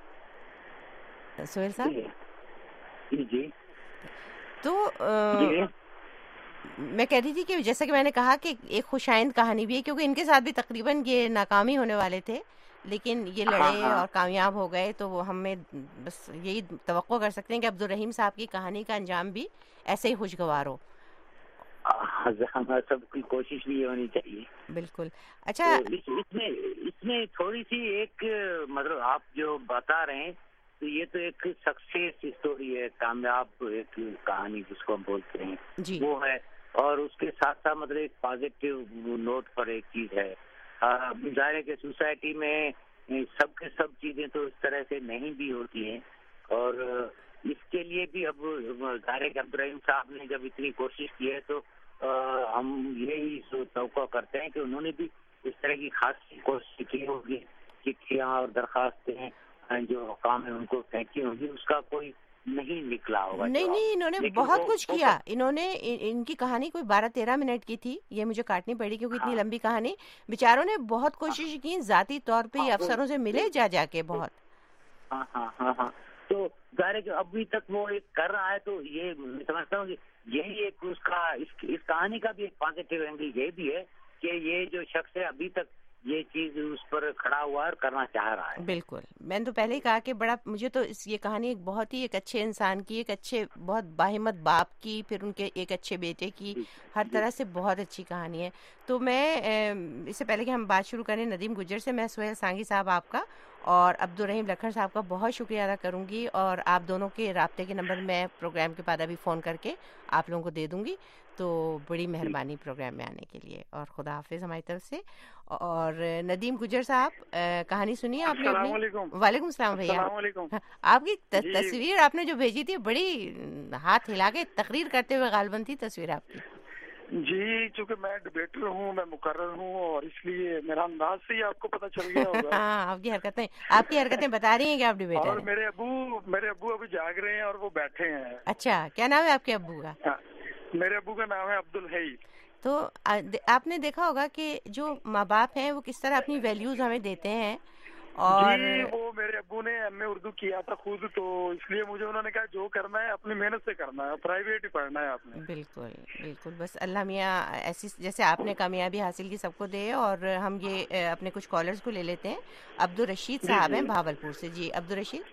सुहेल साहब जी तो आ, मैं कह रही थी कि जैसा कि मैंने कहा कि एक खुशाइंद कहानी भी है, क्योंकि इनके साथ भी तकरीबन ये नाकामी होने वाले थे, लेकिन ये लड़े हाँ, हाँ। और कामयाब हो गए। तो वो हमें बस यही तवक्को कर सकते हैं कि अब्दुल रहीम साहब की कहानी का अंजाम भी ऐसे ही खुशगवार हो। हमारा सबकी कोशिश भी होनी चाहिए। बिल्कुल। अच्छा, तो इस, इसमें इसमें थोड़ी सी एक मतलब आप जो बता रहे हैं तो ये तो एक सक्सेस स्टोरी है, कामयाब एक कहानी जिसको हम बोलते हैं जी। वो है। और उसके साथ साथ मतलब एक पॉजिटिव नोट पर एक चीज है, जाहिर है कि सोसाइटी में सब के सब चीजें तो इस तरह से नहीं भी होती हैं, और इसके लिए भी अब जाहिर है कि अब्दुल रहीम साहब ने जब इतनी कोशिश की है तो आ, हम यही तवक्को करते हैं कि उन्होंने भी इस तरह की खास कोशिश की होगी, चिट्ठियाँ और दरखास्तें जो काम है उनको फेंकी होगी, उसका कोई नहीं निकला होगा। नहीं नहीं, इन्होंने बहुत कुछ किया। इन्होंने इन, इनकी कहानी कोई बारह तेरह मिनट की थी, ये मुझे काटनी पड़ी क्योंकि इतनी लंबी कहानी। बेचारों ने बहुत कोशिश की, जाती तौर पे अफसरों से मिले जा जाके बहुत। हाँ हाँ हाँ हाँ तो जाहिर है कि अभी तक वो एक कर रहा है, तो ये मैं समझता हूँ कि यही एक उसका इस, इस कहानी का भी एक पॉजिटिव एंगल ये भी है कि ये जो शख्स है अभी तक ये चीज उस पर खड़ा हुआ और करना चाह रहा है। बिल्कुल, मैंने तो पहले ही कहा कि बड़ा मुझे तो इस ये कहानी एक बहुत ही एक अच्छे इंसान की, एक अच्छे बहुत बाहिम्मत बाप की, फिर उनके एक अच्छे बेटे की, हर तरह से बहुत अच्छी कहानी है। तो मैं इससे पहले कि हम बात शुरू करें नदीम गुज्जर से, मैं सुहेल सांगी साहब आपका और अब्दुल रहीम लखन साहब का बहुत शुक्रिया अदा करूंगी, और आप दोनों के राब्ते के नंबर मैं प्रोग्राम के बाद अभी फ़ोन करके आप लोगों को दे दूंगी। तो बड़ी मेहरबानी प्रोग्राम में आने के लिए, और खुदा हाफिज़ हमारी तरफ से। और नदीम गुज्जर साहब, कहानी सुनी आपने अपनी? वालेकुम सलाम भैया। आपकी तस्वीर आपने जो भेजी थी बड़ी हाथ हिला के तकरीर करते हुए गालबन थी तस्वीर आपकी। जी, चूंकि मैं डिबेटर हूँ, मैं मुकर्रर हूँ, और इसलिए मेरा अंदाज से ही आपको पता चल गया होगा। हाँ, आपकी हरकतें आपकी हरकतें बता रही हैं कि आप डिबेटर और मेरे अबू मेरे अबू अभी जाग रहे हैं और वो बैठे हैं। अच्छा, क्या नाम है आपके अब्बू का? मेरे अबू का नाम है अब्दुल हई। तो आपने देखा होगा कि जो माँ बाप हैं वो किस तरह अपनी वैल्यूज हमें देते हैं। और जी, वो मेरे अब्बू ने एमए उर्दू किया था खुद, तो इसलिए मुझे उन्होंने कहा जो करना है अपनी मेहनत से करना है, प्राइवेट ही पढ़ना है आपने। बिल्कुल बिल्कुल, बस अल्लाह मियाँ ऐसी जैसे आपने कामयाबी हासिल की सबको दे। और हम ये अपने कुछ कॉलर्स को ले लेते हैं। अब्दुल रशीद साहब हैं भावलपुर से। जी अब्दुल रशीद।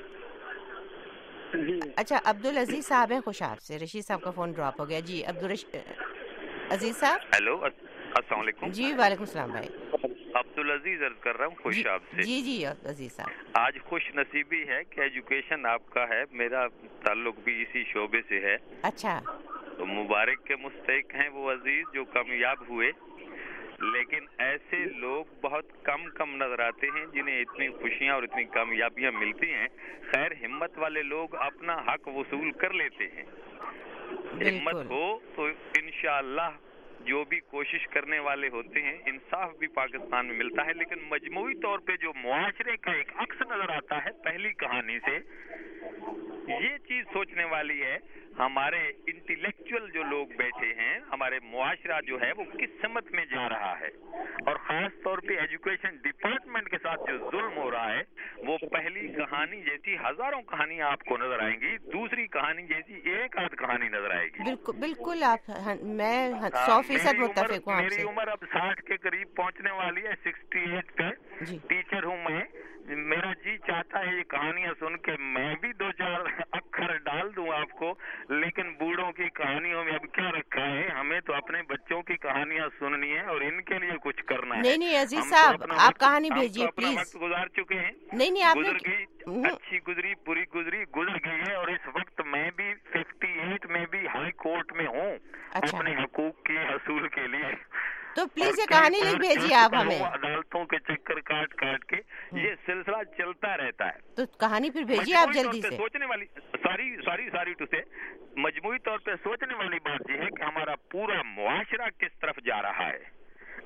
अच्छा, अब्दुल अजीज साहब हैं खुशाब से। रशीद साहब का फोन ड्रॉप हो गया। जी अब्दुल अजीज साहब। हेलो, अस्सलाम वालेकुम। जी वालेकुम सलाम भाई। अब्दुल अजीज अर्ज कर रहा हूँ खुशाब से। जी जी अजीज साहब, आज खुश नसीबी है कि एजुकेशन आपका है, मेरा ताल्लुक भी इसी शोबे से है। अच्छा, तो मुबारक के मुस्तहिक हैं वो अजीज जो कामयाब हुए, लेकिन ऐसे लोग बहुत कम कम नजर आते हैं जिन्हें इतनी खुशियां और इतनी कामयाबियां मिलती हैं। खैर, हिम्मत वाले लोग अपना हक वसूल कर लेते हैं। हिम्मत हो तो इंशाअल्लाह जो भी कोशिश करने वाले होते हैं इंसाफ भी पाकिस्तान में मिलता है। लेकिन मजमूई तौर पे जो मुआशरे का एक अक्स नजर आता है पहली कहानी से, ये चीज सोचने वाली है हमारे इंटेलेक्चुअल जो लोग बैठे हैं, हमारे मुआशरा जो है वो किस समत में जा रहा है। और खास तौर पे एजुकेशन डिपार्टमेंट के साथ जो जुल्म हो रहा है, वो पहली कहानी जैसी हजारों कहानियां आपको नजर आएंगी, दूसरी कहानी जैसी एक आध कहानी नजर आएगी। बिल्कुल बिल्कुल, आप मैं सौ फीसद मुत्तफिक हूँ आपसे। मेरी उम्र अब साठ के करीब पहुंचने वाली है, सिक्सटी एट पे टीचर हूँ मैं। मेरा जी चाहता है ये कहानियां सुन के मैं भी दो चार अक्षर डाल दूं आपको, लेकिन बूढ़ों की कहानियों में अब क्या रखा है, हमें तो अपने बच्चों की कहानियां सुननी है और इनके लिए कुछ करना है। नहीं नहीं अजीज साहब, तो आप कहानी भेजिए प्लीज। वक्त गुजार चुके हैं। नहीं नहीं, आप गुजर गई, अच्छी गुजरी, बुरी गुजरी, गुजर गई है, और इस वक्त मैं भी फिफ्टी एट में भी हाई कोर्ट में हूँ। अच्छा। अपने हकूक के हसूल के लिए। तो प्लीज ये कहानी लिख भेजिए आप हमें। अदालतों के चक्कर काट काट के ये सिलसिला चलता रहता है। तो कहानी फिर भेजिए आप जल्दी से। सोचने वाली सॉरी सॉरी सॉरी टू से मजमूई तौर पे सोचने वाली बात यह है कि हमारा पूरा मुआशरा किस तरफ जा रहा है।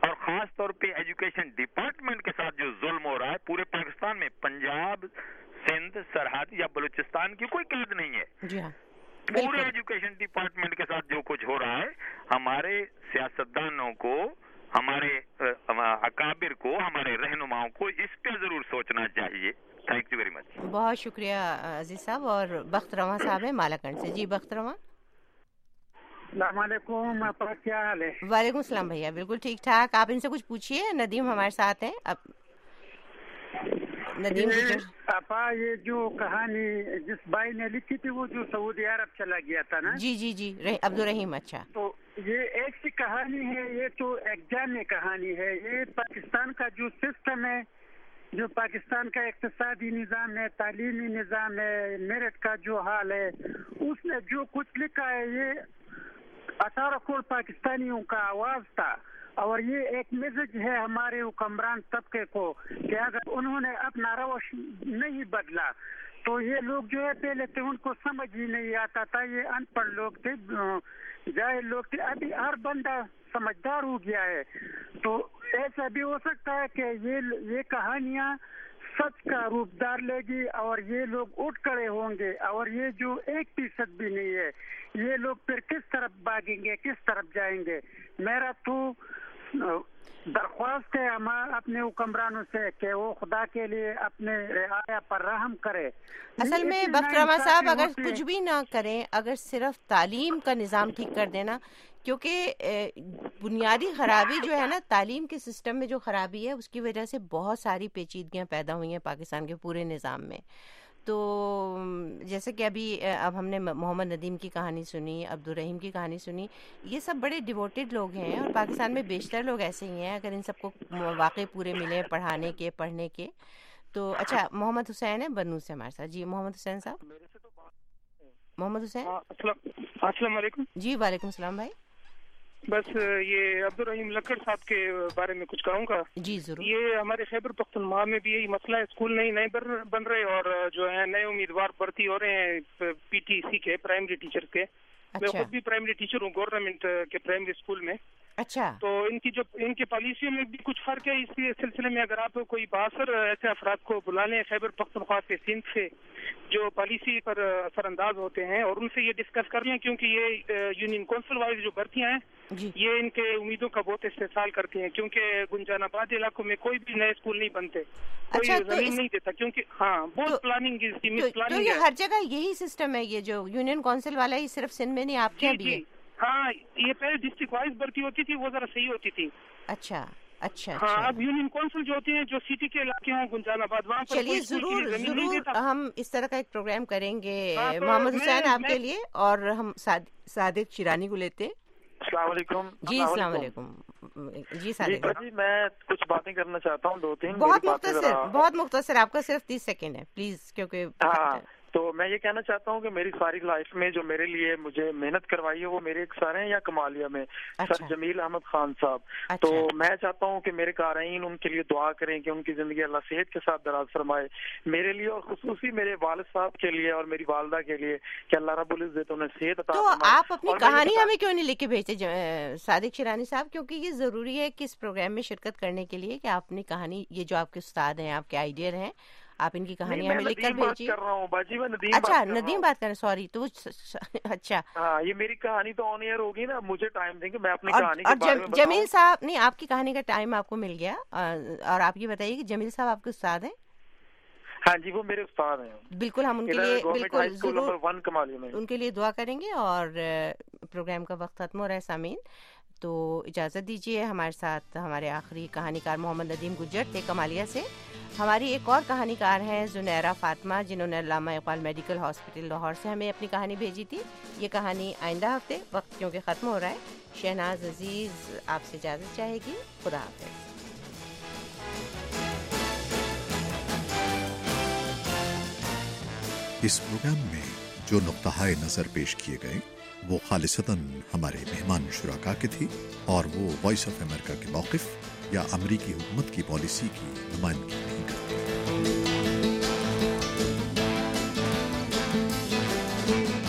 اور خاص طور پہ ایجوکیشن ڈپارٹمنٹ کے ساتھ جو ظلم ہو رہا ہے پورے پاکستان میں، پنجاب، سندھ، سرحد یا بلوچستان کی کوئی قید نہیں ہے، جی ہاں پورے ایجوکیشن ڈپارٹمنٹ کے ساتھ جو کچھ ہو رہا ہے، ہمارے سیاستدانوں کو، ہمارے اکابر کو، ہمارے رہنماؤں کو اس پہ ضرور سوچنا چاہیے. Thank you very much. بہت شکریہ عزیز صاحب. اور بخت رواں صاحب ہیں مالاکنڈ سے. جی بخت رواں. السلام علیکم. کیا حال ہے؟ وعلیکم السلام بھیا. بالکل ٹھیک ٹھاک. آپ ان سے کچھ پوچھیے. ندیم ہمارے ساتھ ہیں. اب ندیم اپا یہ جو کہانی جس بھائی نے لکھی تھی وہ جو سعودی عرب چلا گیا تھا نا؟ جی جی جی عبدالرحیم. اچھا تو یہ ایک سی کہانی ہے، یہ تو ایک جانی کہانی ہے. یہ پاکستان کا جو سسٹم ہے، جو پاکستان کا اقتصادی نظام ہے، تعلیمی نظام ہے، میرٹ کا جو حال ہے، اس نے جو کچھ لکھا ہے یہ اٹھارہ کروڑ پاکستانیوں کا آواز تھا. اور یہ ایک میسج ہے ہمارے حکمران طبقے کو کہ اگر انہوں نے اپنا روش نہیں بدلا تو یہ لوگ جو ہے پہلے تو ان کو سمجھ ہی نہیں آتا تھا، یہ ان پڑھ لوگ تھے، جاہل لوگ تھے. ابھی ہر بندہ سمجھدار ہو گیا ہے. تو ایسا بھی ہو سکتا ہے کہ یہ یہ کہانیاں سچ کا روپ دار لے گی اور یہ لوگ اٹھ کھڑے ہوں گے. اور یہ جو ایک فیصد بھی نہیں ہے، یہ لوگ پھر کس طرف بھاگیں گے، کس طرف جائیں گے؟ میرا تو درخواست ہے اپنے حکمرانوں سے کہ وہ خدا کے لیے اپنے رعایا پر رحم کرے. اصل میں بخت رواں صاحب اگر کچھ بھی نہ کریں، اگر صرف تعلیم کا نظام ٹھیک کر دینا، کیونکہ بنیادی خرابی جو ہے نا تعلیم کے سسٹم میں جو خرابی ہے اس کی وجہ سے بہت ساری پیچیدگیاں پیدا ہوئی ہیں پاکستان کے پورے نظام میں. تو جیسے کہ ابھی اب ہم نے محمد ندیم کی کہانی سنی، عبدالرحیم کی کہانی سنی، یہ سب بڑے ڈیووٹیڈ لوگ ہیں اور پاکستان میں بیشتر لوگ ایسے ہی ہیں. اگر ان سب کو مواقع پورے ملے پڑھانے کے، پڑھنے کے. تو اچھا محمد حسین ہے بنو سے ہمارے ساتھ. جی محمد حسین صاحب. محمد حسین. السلام علیکم. جی وعلیکم السلام بھائی. بس یہ عبدالرحیم لکڑ صاحب کے بارے میں کچھ کہوں گا. جی ضرور. یہ ہمارے خیبر پختونخوا میں بھی یہی مسئلہ ہے، اسکول نئی نئے بن رہے اور جو ہے نئے امیدوار بھرتی ہو رہے ہیں پی ٹی سی کے، پرائمری ٹیچر کے. میں خود بھی پرائمری ٹیچر ہوں گورنمنٹ کے پرائمری اسکول میں. اچھا. تو ان کی جو ان کی پالیسیوں میں بھی کچھ فرق ہے. اس سلسلے میں اگر آپ کوئی باثر ایسے افراد کو بلا لیں خیبر پختونخوا سے، سندھ سے، جو پالیسی پر اثر انداز ہوتے ہیں اور ان سے یہ ڈسکس کر لیں، کیونکہ یہ یونین کونسل وائز جو بھرتیاں ہیں یہ ان کے امیدوں کا بہت استحصال کرتی ہیں. کیونکہ گنجان آباد علاقوں میں کوئی بھی نئے اسکول نہیں بنتے، کوئی زمین نہیں دیتا، کیونکہ ہاں بہت پلاننگ اس کی مس پلاننگ ہے. ہر جگہ یہی سسٹم ہے. یہ جو یونین کونسل والا ہی صرف سندھ میں نہیں، آپ کے بھی ہے. ہاں یہ پہلے ڈسٹرکٹ وائز بھرتی ہوتی تھی، وہ ذرا صحیح ہوتی تھی. اچھا اچھا. ہاں اب یونین کونسل جو ہوتے ہیں جو سٹی کے علاقے ہوں گنجان آباد، وہاں پر چلیے ضرور ضرور ہم اس طرح کا ایک پروگرام کریں گے محمد حسین آپ کے لیے. اور ہم صادق شیرانی کو لیتے. السلام علیکم. جی السلام علیکم. جی صادق جی میں کچھ باتیں کرنا چاہتا ہوں، دو تین. بہت مختصر بہت مختصر آپ کا صرف تیس سیکنڈ ہے پلیز. کیونکہ تو میں یہ کہنا چاہتا ہوں کہ میری ساری لائف میں جو میرے لیے مجھے محنت کروائی ہے وہ میرے ایک سر ہیں یا کمالیہ میں سر جمیل احمد خان صاحب. تو میں چاہتا ہوں کہ میرے قارئین ان کے لیے دعا کریں کہ ان کی زندگی اللہ صحت کے ساتھ دراز فرمائے، میرے لیے اور خصوصی میرے والد صاحب کے لیے اور میری والدہ کے لیے کہ اللہ رب العزت انہیں صحت عطا فرمائے. تو آپ اپنی کہانی ہمیں کیوں نہیں لکھ کے بھیجتے صادق شیرانی صاحب؟ کیونکہ یہ ضروری ہے کہ اس پروگرام میں شرکت کرنے کے لیے کہ آپ اپنی کہانی، یہ جو آپ کے استاد ہیں، آپ کے آئیڈیل ہیں، آپ ان کی کہانی ہمیں لکھ کر بھیجیے. اچھا ندیم بات کریں. سوری. تو اچھا ہاں یہ میری کہانی تو آن ایئر ہوگی نا، مجھے ٹائم دیں گے میں اپنی کہانی کے بارے میں بتاؤں. جمیل صاحب نہیں، آپ کی کہانی کا ٹائم آپ کو مل گیا. اور آپ یہ بتائیے کہ جمیل صاحب آپ کے استاد ہیں؟ ہاں جی وہ میرے استاد ہیں. بالکل ہم ان کے لیے بالکل ضرور ان کے لیے دعا کریں گے. اور پروگرام کا وقت ختم ہو رہا ہے سامعین، تو اجازت دیجیے. ہمارے ساتھ ہمارے آخری کہانی کار محمد ندیم گجر تھے کمالیہ سے. ہماری ایک اور کہانی کار ہیں زنیرہ فاطمہ، جنہوں نے علامہ اقبال میڈیکل ہاسپٹل لاہور سے ہمیں اپنی کہانی بھیجی تھی. یہ کہانی آئندہ ہفتے، وقت کیونکہ ختم ہو رہا ہے. شہناز عزیز آپ سے اجازت چاہے گی. خدا حافظ. اس پروگرام میں جو نقطہ نظر پیش کیے گئے وہ خالصتاً ہمارے مہمان شرکا کی تھی اور وہ وائس آف امریکہ کے موقف یا امریکی حکومت کی پالیسی کی نمائندگی نہیں کرتے.